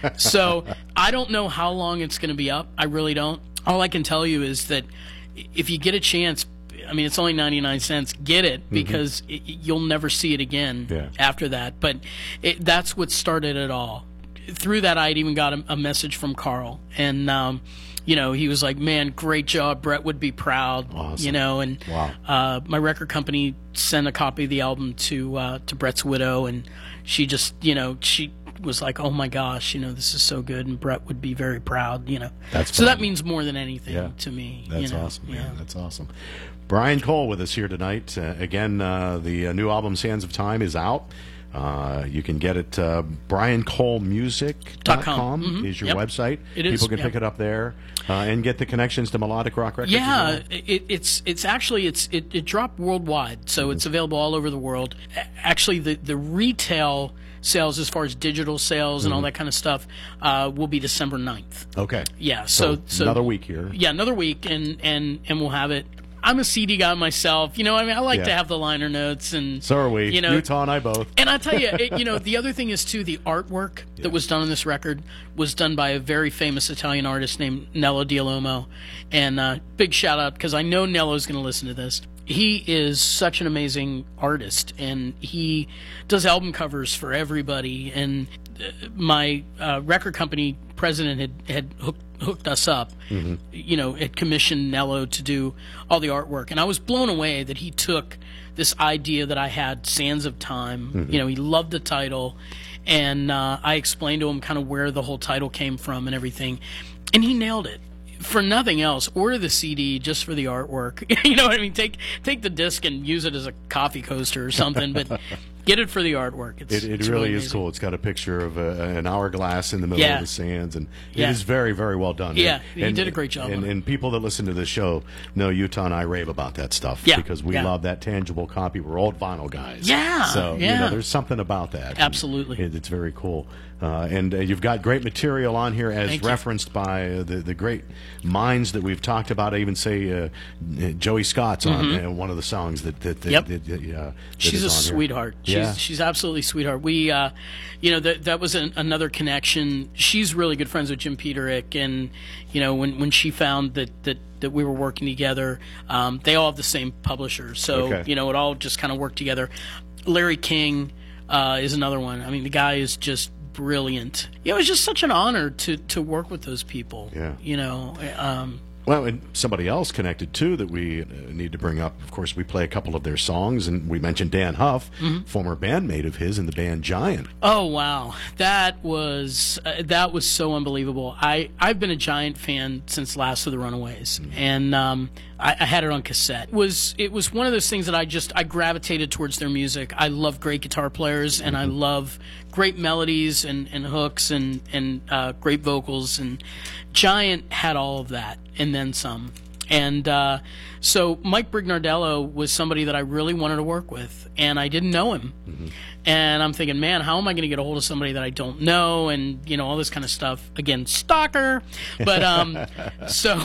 So I don't know how long it's going to be up. I really don't. All I can tell you is that if you get a chance, I mean, it's only ninety-nine cents. Get it, because mm-hmm. it, you'll never see it again yeah. after that. But it, that's what started it all. Through that, I'd even got a, a message from Carl, and um, you know, he was like, "Man, great job. Brett would be proud." Awesome. You know, and wow. uh, my record company sent a copy of the album to uh, to Brett's widow, and she just, you know, she was like, "Oh my gosh, you know, this is so good," and Brett would be very proud. You know, that's so fun. that means more than anything yeah. to me. That's you know? awesome, man. Yeah. That's awesome. Brian Cole with us here tonight. Uh, again, uh, the uh, new album "Sands of Time" is out. Uh, you can get it. Uh, brian cole music dot com mm-hmm. is your yep. website. It is, People can yep. pick it up there uh, and get the connections to Melodic Rock Records. Yeah, as well. it, it's it's actually it's it, it dropped worldwide, so mm-hmm. it's available all over the world. Actually, the the retail sales, as far as digital sales and mm-hmm. all that kind of stuff, uh, will be December ninth. Okay. Yeah. So, so, so another week here. Yeah, another week, and and and we'll have it. I'm a C D guy myself. You know, I mean, I like yeah. to have the liner notes, and so are we. You know, Utah and I both. And I tell you, it, you know, the other thing is too, the artwork yeah. that was done on this record was done by a very famous Italian artist named Nello Dialomo, and uh, big shout out, because I know Nello's going to listen to this. He is such an amazing artist, and he does album covers for everybody. And uh, my uh, record company president had had hooked, hooked us up, mm-hmm. you know, had commissioned Nello to do all the artwork, and I was blown away that he took this idea that I had, Sands of Time. Mm-hmm. You know, he loved the title, and uh, I explained to him kind of where the whole title came from and everything, and he nailed it. For nothing else, order the C D just for the artwork. You know what I mean? Take take the disc and use it as a coffee coaster or something, but get it for the artwork. It's, it it it's really, really is cool. It's got a picture of a, an hourglass in the middle yeah. of the sands, and yeah. it is very, very well done. Yeah, and, you and, did a great job And, on it. and people that listen to the show know Utah and I rave about that stuff yeah. because we yeah. love that tangible copy. We're old vinyl guys. Yeah, So, yeah. you know, there's something about that. Absolutely. It, it's very cool. Uh, and uh, you've got great material on here as Thank you. referenced by uh, the, the great minds that we've talked about. I even say uh, Joey Scott's on Mm-hmm. uh, one of the songs that, that, that, Yep. that, that, uh, that She's a is on here. sweetheart. She's Yeah. she's absolutely a sweetheart. We, uh, you know, that that was an, another connection. She's really good friends with Jim Peterick, and you know, when when she found that that, that we were working together, um, they all have the same publisher, so Okay. you know, it all just kind of worked together. Larry King uh, is another one. I mean, the guy is just brilliant. Yeah, it was just such an honor to to work with those people. Yeah. You know. Um, Well, and somebody else connected, too, that we uh, need to bring up. Of course, we play a couple of their songs, and we mentioned Dan Huff, Mm-hmm. former bandmate of his in the band Giant. Oh wow, that was uh, that was so unbelievable. I I've been a Giant fan since Last of the Runaways, mm-hmm. and um, I, I had it on cassette. It was it was one of those things that I just I gravitated towards their music. I love great guitar players, and mm-hmm. I love great melodies and, and hooks and and uh, great vocals. And Giant had all of that and then some. And uh, so Mike Brignardello was somebody that I really wanted to work with, and I didn't know him. Mm-hmm. And I'm thinking, man, how am I going to get a hold of somebody that I don't know, and you know, all this kind of stuff. Again, stalker. But um, so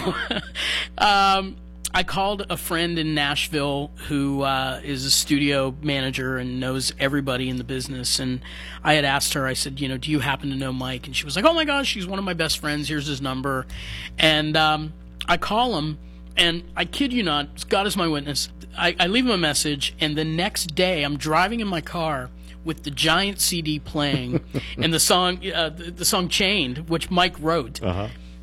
um, I called a friend in Nashville who uh, is a studio manager and knows everybody in the business, and I had asked her. I said, you know, do you happen to know Mike? And she was like, oh my gosh, he's one of my best friends. Here's his number, and um, I call him. And I kid you not, God is my witness, I, I leave him a message, and the next day I'm driving in my car with the Giant C D playing and the song uh, the, the song Chained, which Mike wrote. Uh-huh.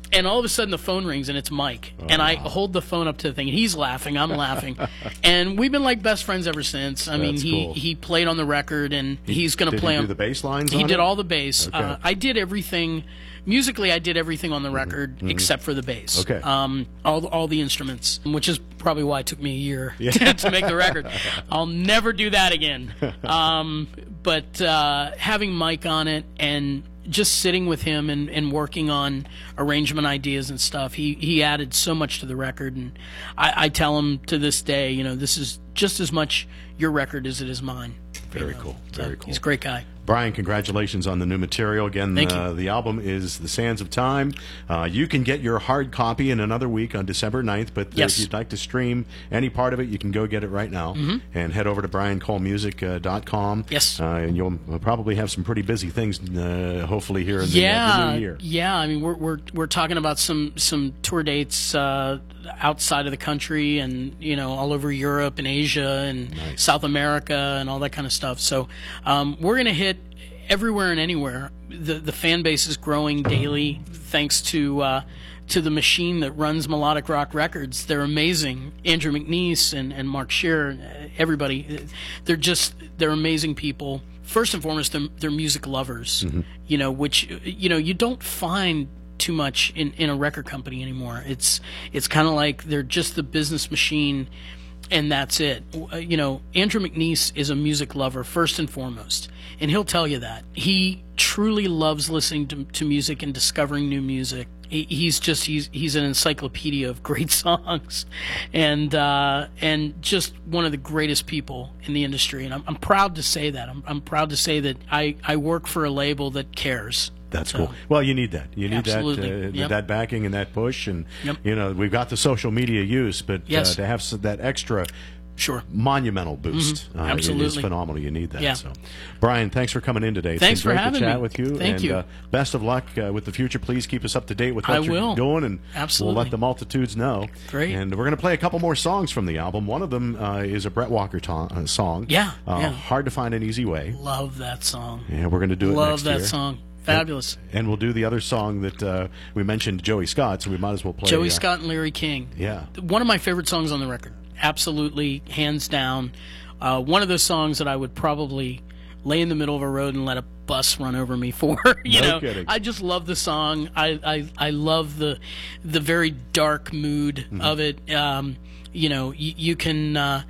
And all of a sudden the phone rings and it's Mike. Oh, and I wow. hold the phone up to the thing and he's laughing, I'm laughing. And we've been like best friends ever since. I mean, That's he, cool. he played on the record and he's going to Did play he on do the bass lines He on did it? all the bass. Okay. Uh, I did everything. Musically, I did everything on the record except for the bass. Okay. Um, all all the instruments, which is probably why it took me a year to, to make the record. I'll never do that again. Um, but uh, having Mike on it and just sitting with him and, and working on arrangement ideas and stuff, he, he added so much to the record. And I, I tell him to this day, you know, this is just as much your record as it is mine. Very You know, cool. so Very cool. He's a great guy. Brian, congratulations on the new material. Again, Thank uh, you. the album is The Sands of Time. Uh, you can get your hard copy in another week on December ninth, but uh, Yes. if you'd like to stream any part of it, you can go get it right now and head over to brian cole music dot com. Yes. Uh, and you'll probably have some pretty busy things, uh, hopefully, here in the, uh, Yeah, the new year. yeah. I mean, we're we're we're talking about some some tour dates uh, outside of the country, and you know, all over Europe and Asia and South America and all that kind of stuff. So um, we're gonna hit everywhere and anywhere. The the fan base is growing daily, thanks to uh, to the machine that runs Melodic Rock Records. They're amazing. Andrew McNeese and, and Mark Shear, everybody. They're just they're amazing people. First and foremost, they're, they're music lovers. You know, which you know you don't find too much in, in a record company anymore. It's it's kind of like they're just the business machine. And that's it. Uh, You know, Andrew McNeese is a music lover first and foremost, and he'll tell you that. He truly loves listening to, to music and discovering new music. He, he's just he's he's an encyclopedia of great songs, and uh, and just one of the greatest people in the industry. And I'm, I'm proud to say that. I'm, I'm proud to say that I, I work for a label that cares. That's So, cool. Well, you need that. You need Absolutely. that uh, Yep. that backing and that push. And Yep. you know, we've got the social media use, but Yes. uh, to have s- that extra Sure. monumental boost, uh, it is Absolutely. phenomenal. You need that. Yeah. So, Brian, thanks for coming in today. It's Thanks been for great having to chat me. with you. Thank and, you. Uh, best of luck uh, with the future. Please keep us up to date with what I you're will. doing, and Absolutely. we'll let the multitudes know. Great. And we're going to play a couple more songs from the album. One of them uh, is a Brett Walker to- uh, song. Yeah, Uh, yeah. Hard to Find an Easy Way. Love that song. Yeah, we're going to do it Love next that year. song. Fabulous. And we'll do the other song that uh, we mentioned, Joey Scott, so we might as well play. Joey uh, Scott and Larry King. Yeah. One of my favorite songs on the record. Absolutely, hands down. Uh, one of those songs that I would probably lay in the middle of a road and let a bus run over me for. you No know, kidding. I just love the song. I, I, I love the the very dark mood Mm-hmm. of it. Um, you know, you, you can uh,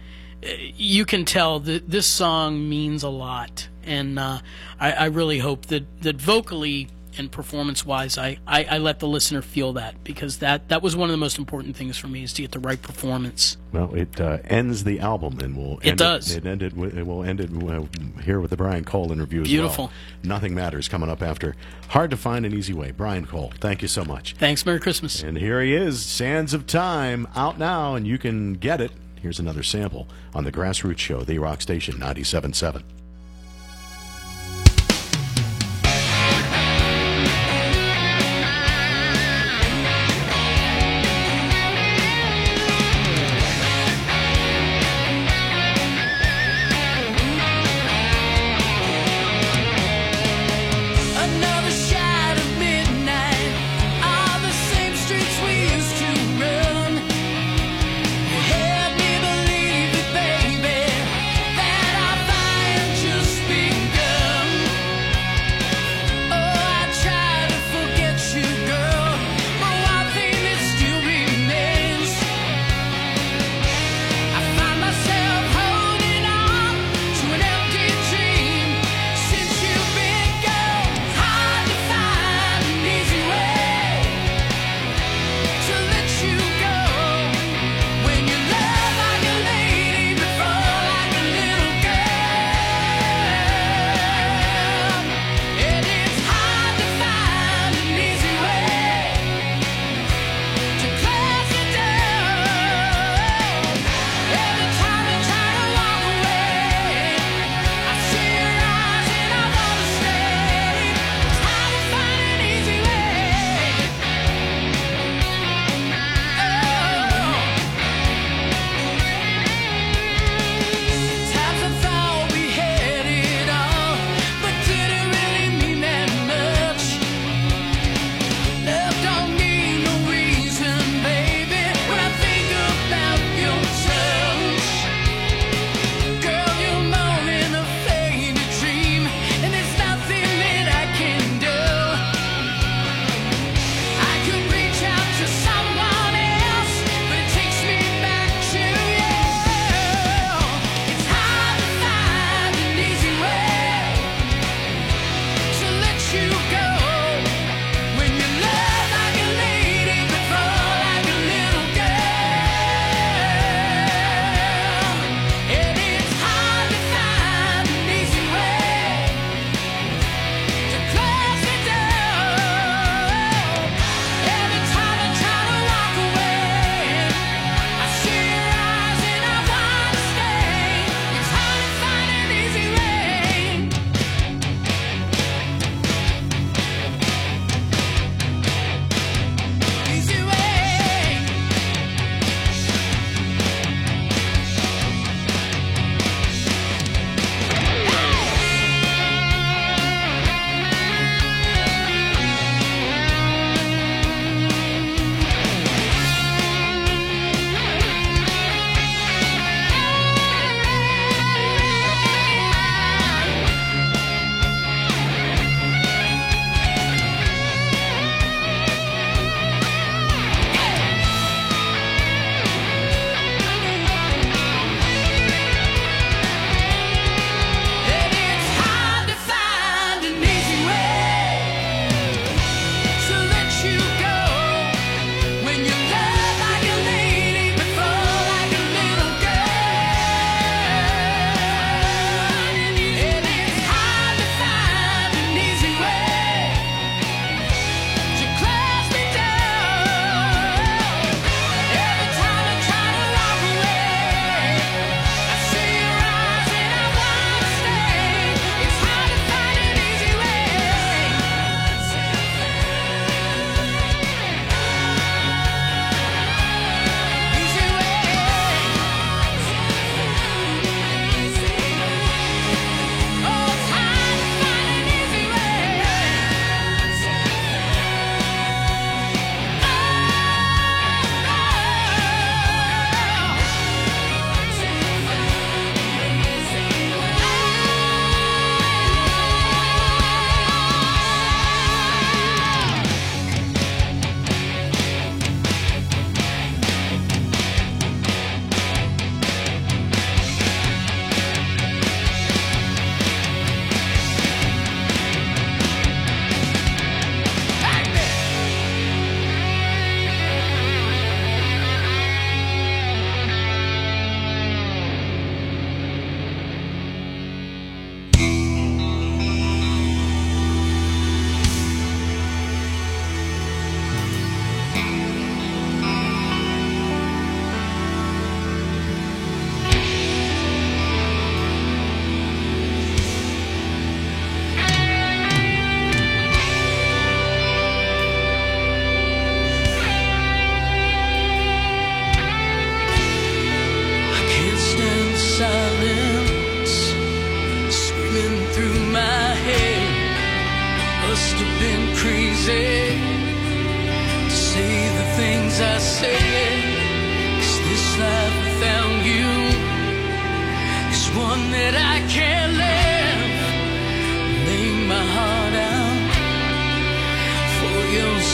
you can tell that this song means a lot, and uh, I, I really hope that that vocally and performance-wise, I, I, I let the listener feel that, because that, that was one of the most important things for me, is to get the right performance. Well, it uh, ends the album, and we'll It end does. It, it ended. With, it will end it uh, here with the Brian Cole interview as Beautiful. well. Nothing Matters coming up after. Hard to Find an Easy Way. Brian Cole, thank you so much. Thanks. Merry Christmas. And here he is, Sands of Time, out now, and you can get it. Here's another sample on the Grassroots Show, The Rock Station ninety-seven point seven. Another shot of midnight. All the same streets we used to run. You had me believe it, baby, that I'll find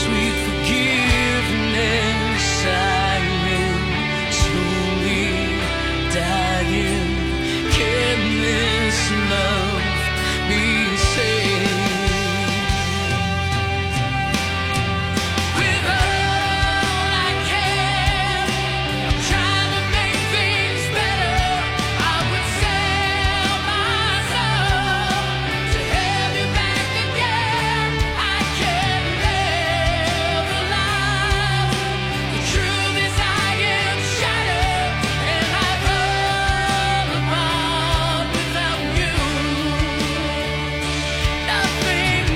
sweet forgiveness. I am slowly dying. Can this love be saved? With all I can, I'm trying to make things better. I would sell my soul to have you back again. I can't live a lie. The truth is I am shattered, and I've fallen apart without you. Nothing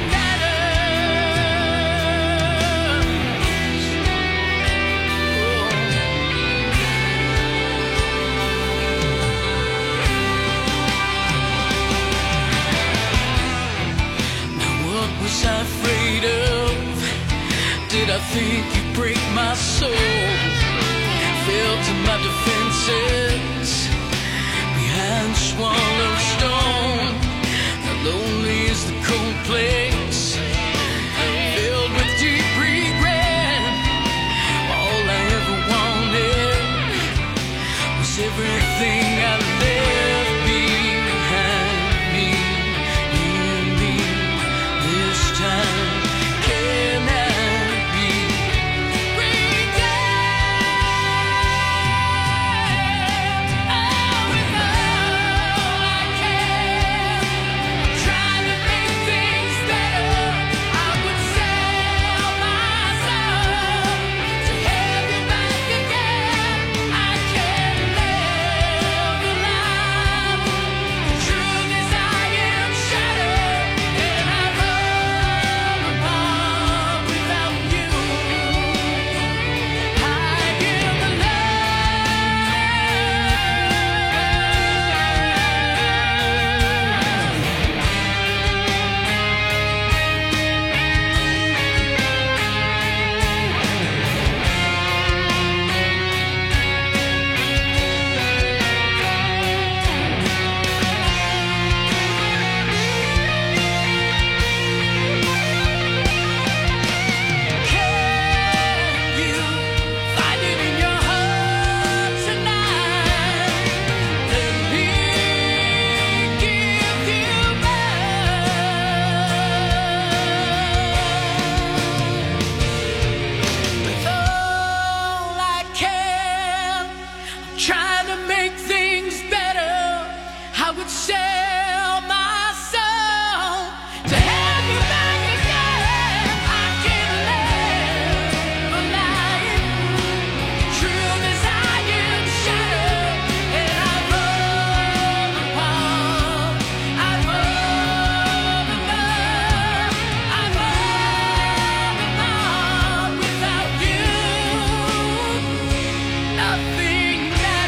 Now what was I afraid of? Did I think you'd break my soul? Fell to my defenses behind swallowed stone. How lonely is the cold place, filled with deep regret. All I ever wanted was everything I left behind me. In me this time, can I be redeemed? Oh, with all I can, trying to make things better. I would sell my soul to have you back again. I can't live a lie. The truth is I am shattered, and I've fallen apart without you. I am the Can you find it in your heart tonight? Let me give you mine. With all I can, I'm trying to make things better. I would sell my soul to have you back again. I can't live a lie. Truth is I am shattered, and I've fallen apart. I've fallen apart. I've fallen apart without you. Nothing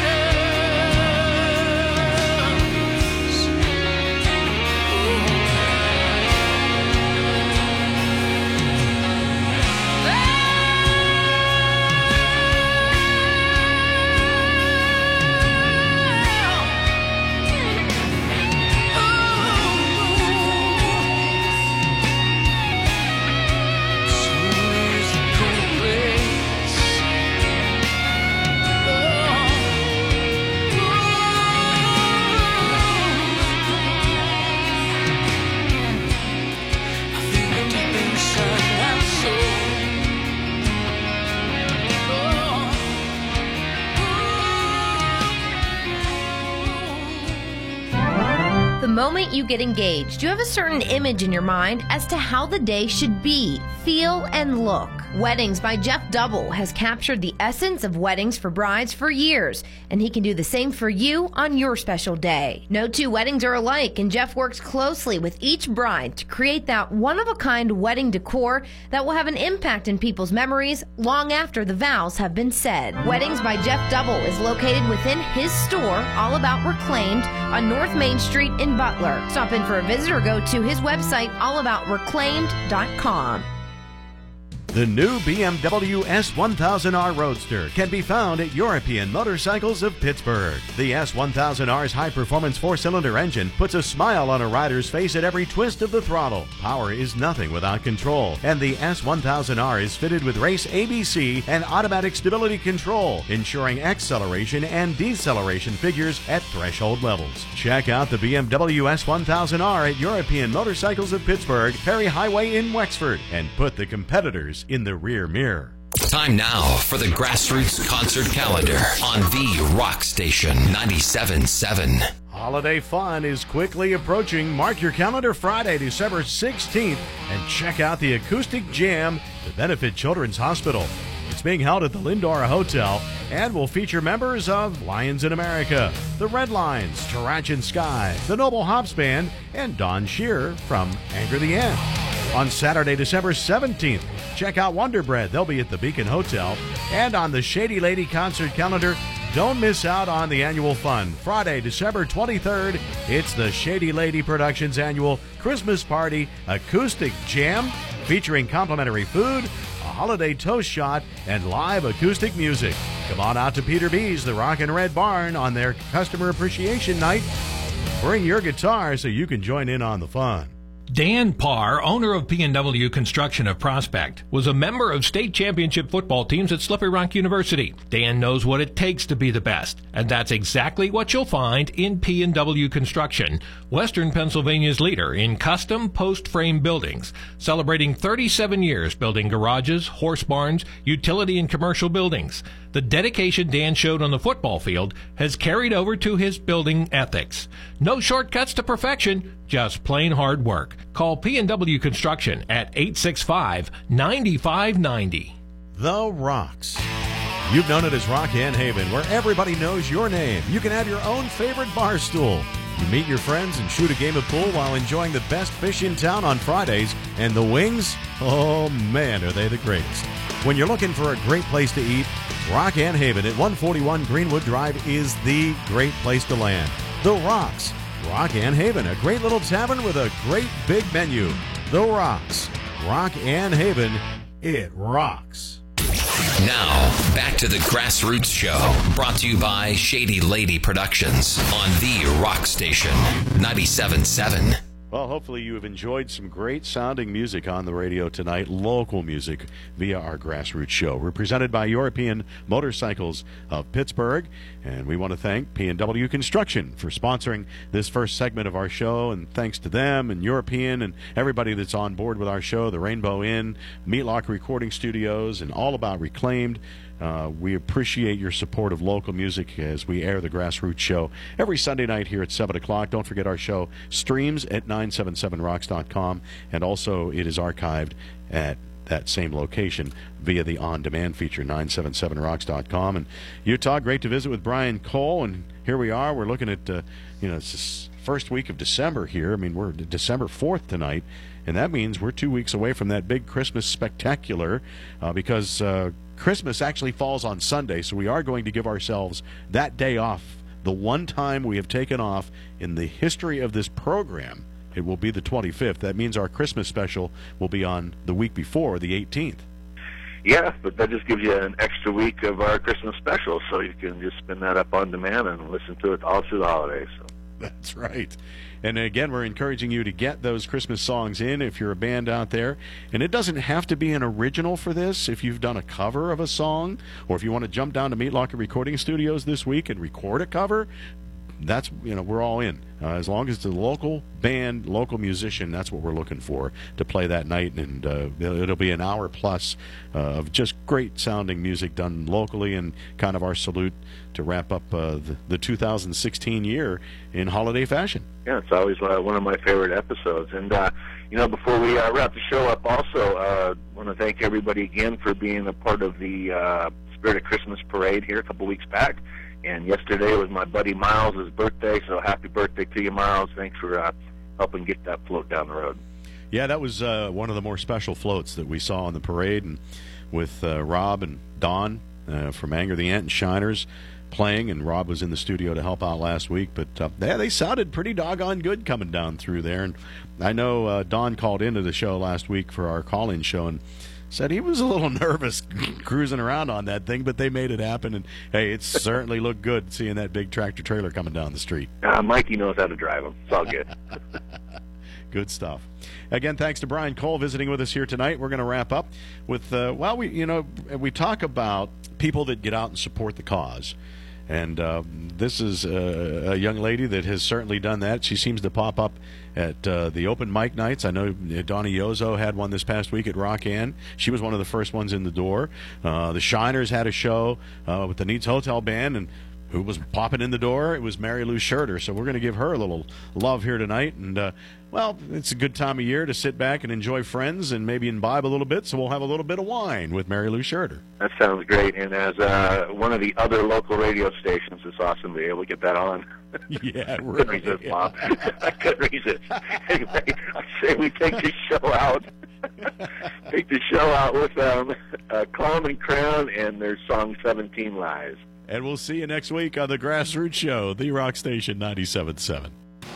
The moment you get engaged, you have a certain image in your mind as to how the day should be, feel, and look. Weddings by Jeff Double has captured the essence of weddings for brides for years, and he can do the same for you on your special day. No two weddings are alike, and Jeff works closely with each bride to create that one-of-a-kind wedding decor that will have an impact in people's memories long after the vows have been said. Weddings by Jeff Double is located within his store, All About Reclaimed, on North Main Street in Butler. Stop in for a visit or go to his website, all about reclaimed dot com. The new B M W S one thousand R Roadster can be found at European Motorcycles of Pittsburgh. The S one thousand R's high-performance four-cylinder engine puts a smile on a rider's face at every twist of the throttle. Power is nothing without control, and the S one thousand R is fitted with race A B C and automatic stability control, ensuring acceleration and deceleration figures at threshold levels. Check out the B M W S one thousand R at European Motorcycles of Pittsburgh, Perry Highway in Wexford, and put the competitors in the rear mirror. Time now for the Grassroots Concert Calendar on the Rock Station ninety-seven point seven. Holiday fun is quickly approaching. Mark your calendar Friday, December sixteenth, and check out the Acoustic Jam to benefit Children's Hospital. It's being held at the Lindora Hotel and will feature members of Lions in America, the Red Lines, Tarrachin Sky, the Noble Hops Band, and Don Shearer from Anger the Ant. On Saturday, December seventeenth, check out Wonder Bread. They'll be at the Beacon Hotel. And on the Shady Lady concert calendar, don't miss out on the annual fun. Friday, December twenty-third, it's the Shady Lady Productions annual Christmas Party Acoustic Jam featuring complimentary food, a holiday toast shot, and live acoustic music. Come on out to Peter B's, the Rockin' Red Barn, on their Customer Appreciation Night. Bring your guitar so you can join in on the fun. Dan Parr, owner of P and W Construction of Prospect, was a member of state championship football teams at Slippery Rock University. Dan knows what it takes to be the best, and that's exactly what you'll find in P and W Construction, Western Pennsylvania's leader in custom post-frame buildings, celebrating thirty-seven years building garages, horse barns, utility and commercial buildings. The dedication Dan showed on the football field has carried over to his building ethics. No shortcuts to perfection, just plain hard work. Call P and W Construction at eight six five, nine five nine zero. The Rocks. You've known it as Rock and Haven, where everybody knows your name. You can have your own favorite bar stool. You meet your friends and shoot a game of pool while enjoying the best fish in town on Fridays. And the wings? Oh, man, are they the greatest. When you're looking for a great place to eat, Rock and Haven at one forty-one Greenwood Drive is the great place to land. The Rocks. Rock and Haven, a great little tavern with a great big menu. The Rocks. Rock and Haven. It rocks. Now, back to the Grassroots Show, brought to you by Shady Lady Productions on the Rock Station ninety-seven point seven. Well, hopefully you have enjoyed some great sounding music on the radio tonight, local music via our Grassroots Show. We're presented by European Motorcycles of Pittsburgh, and we want to thank P and W Construction for sponsoring this first segment of our show, and thanks to them and European and everybody that's on board with our show, the Rainbow Inn, Meatlock Recording Studios, and All About Reclaimed. Uh, we appreciate your support of local music as we air the Grassroots Show every Sunday night here at seven o'clock. Don't forget our show streams at nine seven seven rocks dot com, and also it is archived at that same location via the on-demand feature, nine seven seven rocks dot com. And Utah, great to visit with Brian Cole, and here we are. We're looking at, uh, you know, it's this first week of December here. I mean, we're December fourth tonight, and that means we're two weeks away from that big Christmas spectacular uh, because uh, Christmas actually falls on Sunday, so we are going to give ourselves that day off, the one time we have taken off in the history of this program. It will be the twenty-fifth. That means our Christmas special will be on the week before, the eighteenth. Yeah, but that just gives you an extra week of our Christmas special, so you can just spin that up on demand and listen to it all through the holidays. So. That's right. And again, we're encouraging you to get those Christmas songs in if you're a band out there. And it doesn't have to be an original for this. If you've done a cover of a song, or if you want to jump down to Meatlock Recording Studios this week and record a cover, that's, you know, we're all in. Uh, as long as it's a local band, local musician, that's what we're looking for to play that night. And uh, it'll be an hour plus uh, of just great sounding music done locally, and kind of our salute to wrap up uh, the, the two thousand sixteen year in holiday fashion. Yeah, it's always uh, one of my favorite episodes. And, uh, you know, before we uh, wrap the show up, also uh, want to thank everybody again for being a part of the uh, Spirit of Christmas Parade here a couple weeks back. And yesterday was my buddy Miles' birthday, so happy birthday to you, Miles. Thanks for uh, helping get that float down the road. Yeah, that was uh, one of the more special floats that we saw on the parade, and with uh, Rob and Don uh, from Anger the Ant and Shiners playing, and Rob was in the studio to help out last week. But uh, yeah, they sounded pretty doggone good coming down through there. And I know uh, Don called into the show last week for our call-in show, and said he was a little nervous cruising around on that thing, but they made it happen. And, hey, it certainly looked good seeing that big tractor-trailer coming down the street. Uh, Mikey knows how to drive them. It's all good. Good stuff. Again, thanks to Brian Cole visiting with us here tonight. We're going to wrap up with, uh, well, we you know, we talk about people that get out and support the cause. And uh, this is uh, a young lady that has certainly done that. She seems to pop up at uh, the open mic nights. I know Donnie Yozo had one this past week at Rock Ann. She was one of the first ones in the door. Uh, the Shiners had a show uh, with the Needs Hotel Band, and who was popping in the door? It was Mary Lou Scherter. So we're going to give her a little love here tonight. And, uh, well, it's a good time of year to sit back and enjoy friends and maybe imbibe a little bit. So we'll have a little bit of wine with Mary Lou Scherter. That sounds great. And as uh, one of the other local radio stations, it's awesome to be able to get that on. Yeah, I right. couldn't resist, Bob. I couldn't resist. Anyway, I say we take the show out. Take the show out with um, uh, Calm and Crown and their song seventeen Lies. And we'll see you next week on the Grassroots Show, the Rock Station ninety-seven point seven.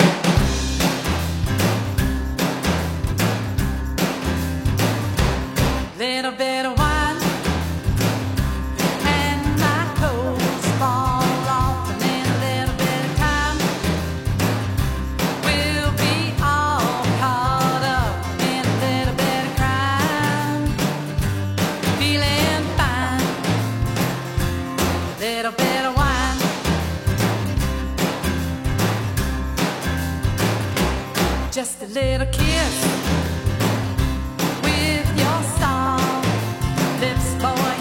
Little bit of wine and my clothes fall off, and in a little bit of time we'll be all caught up in a little bit of crime, feeling fine. Little bit of wine, just a little kiss with your song lips, boy.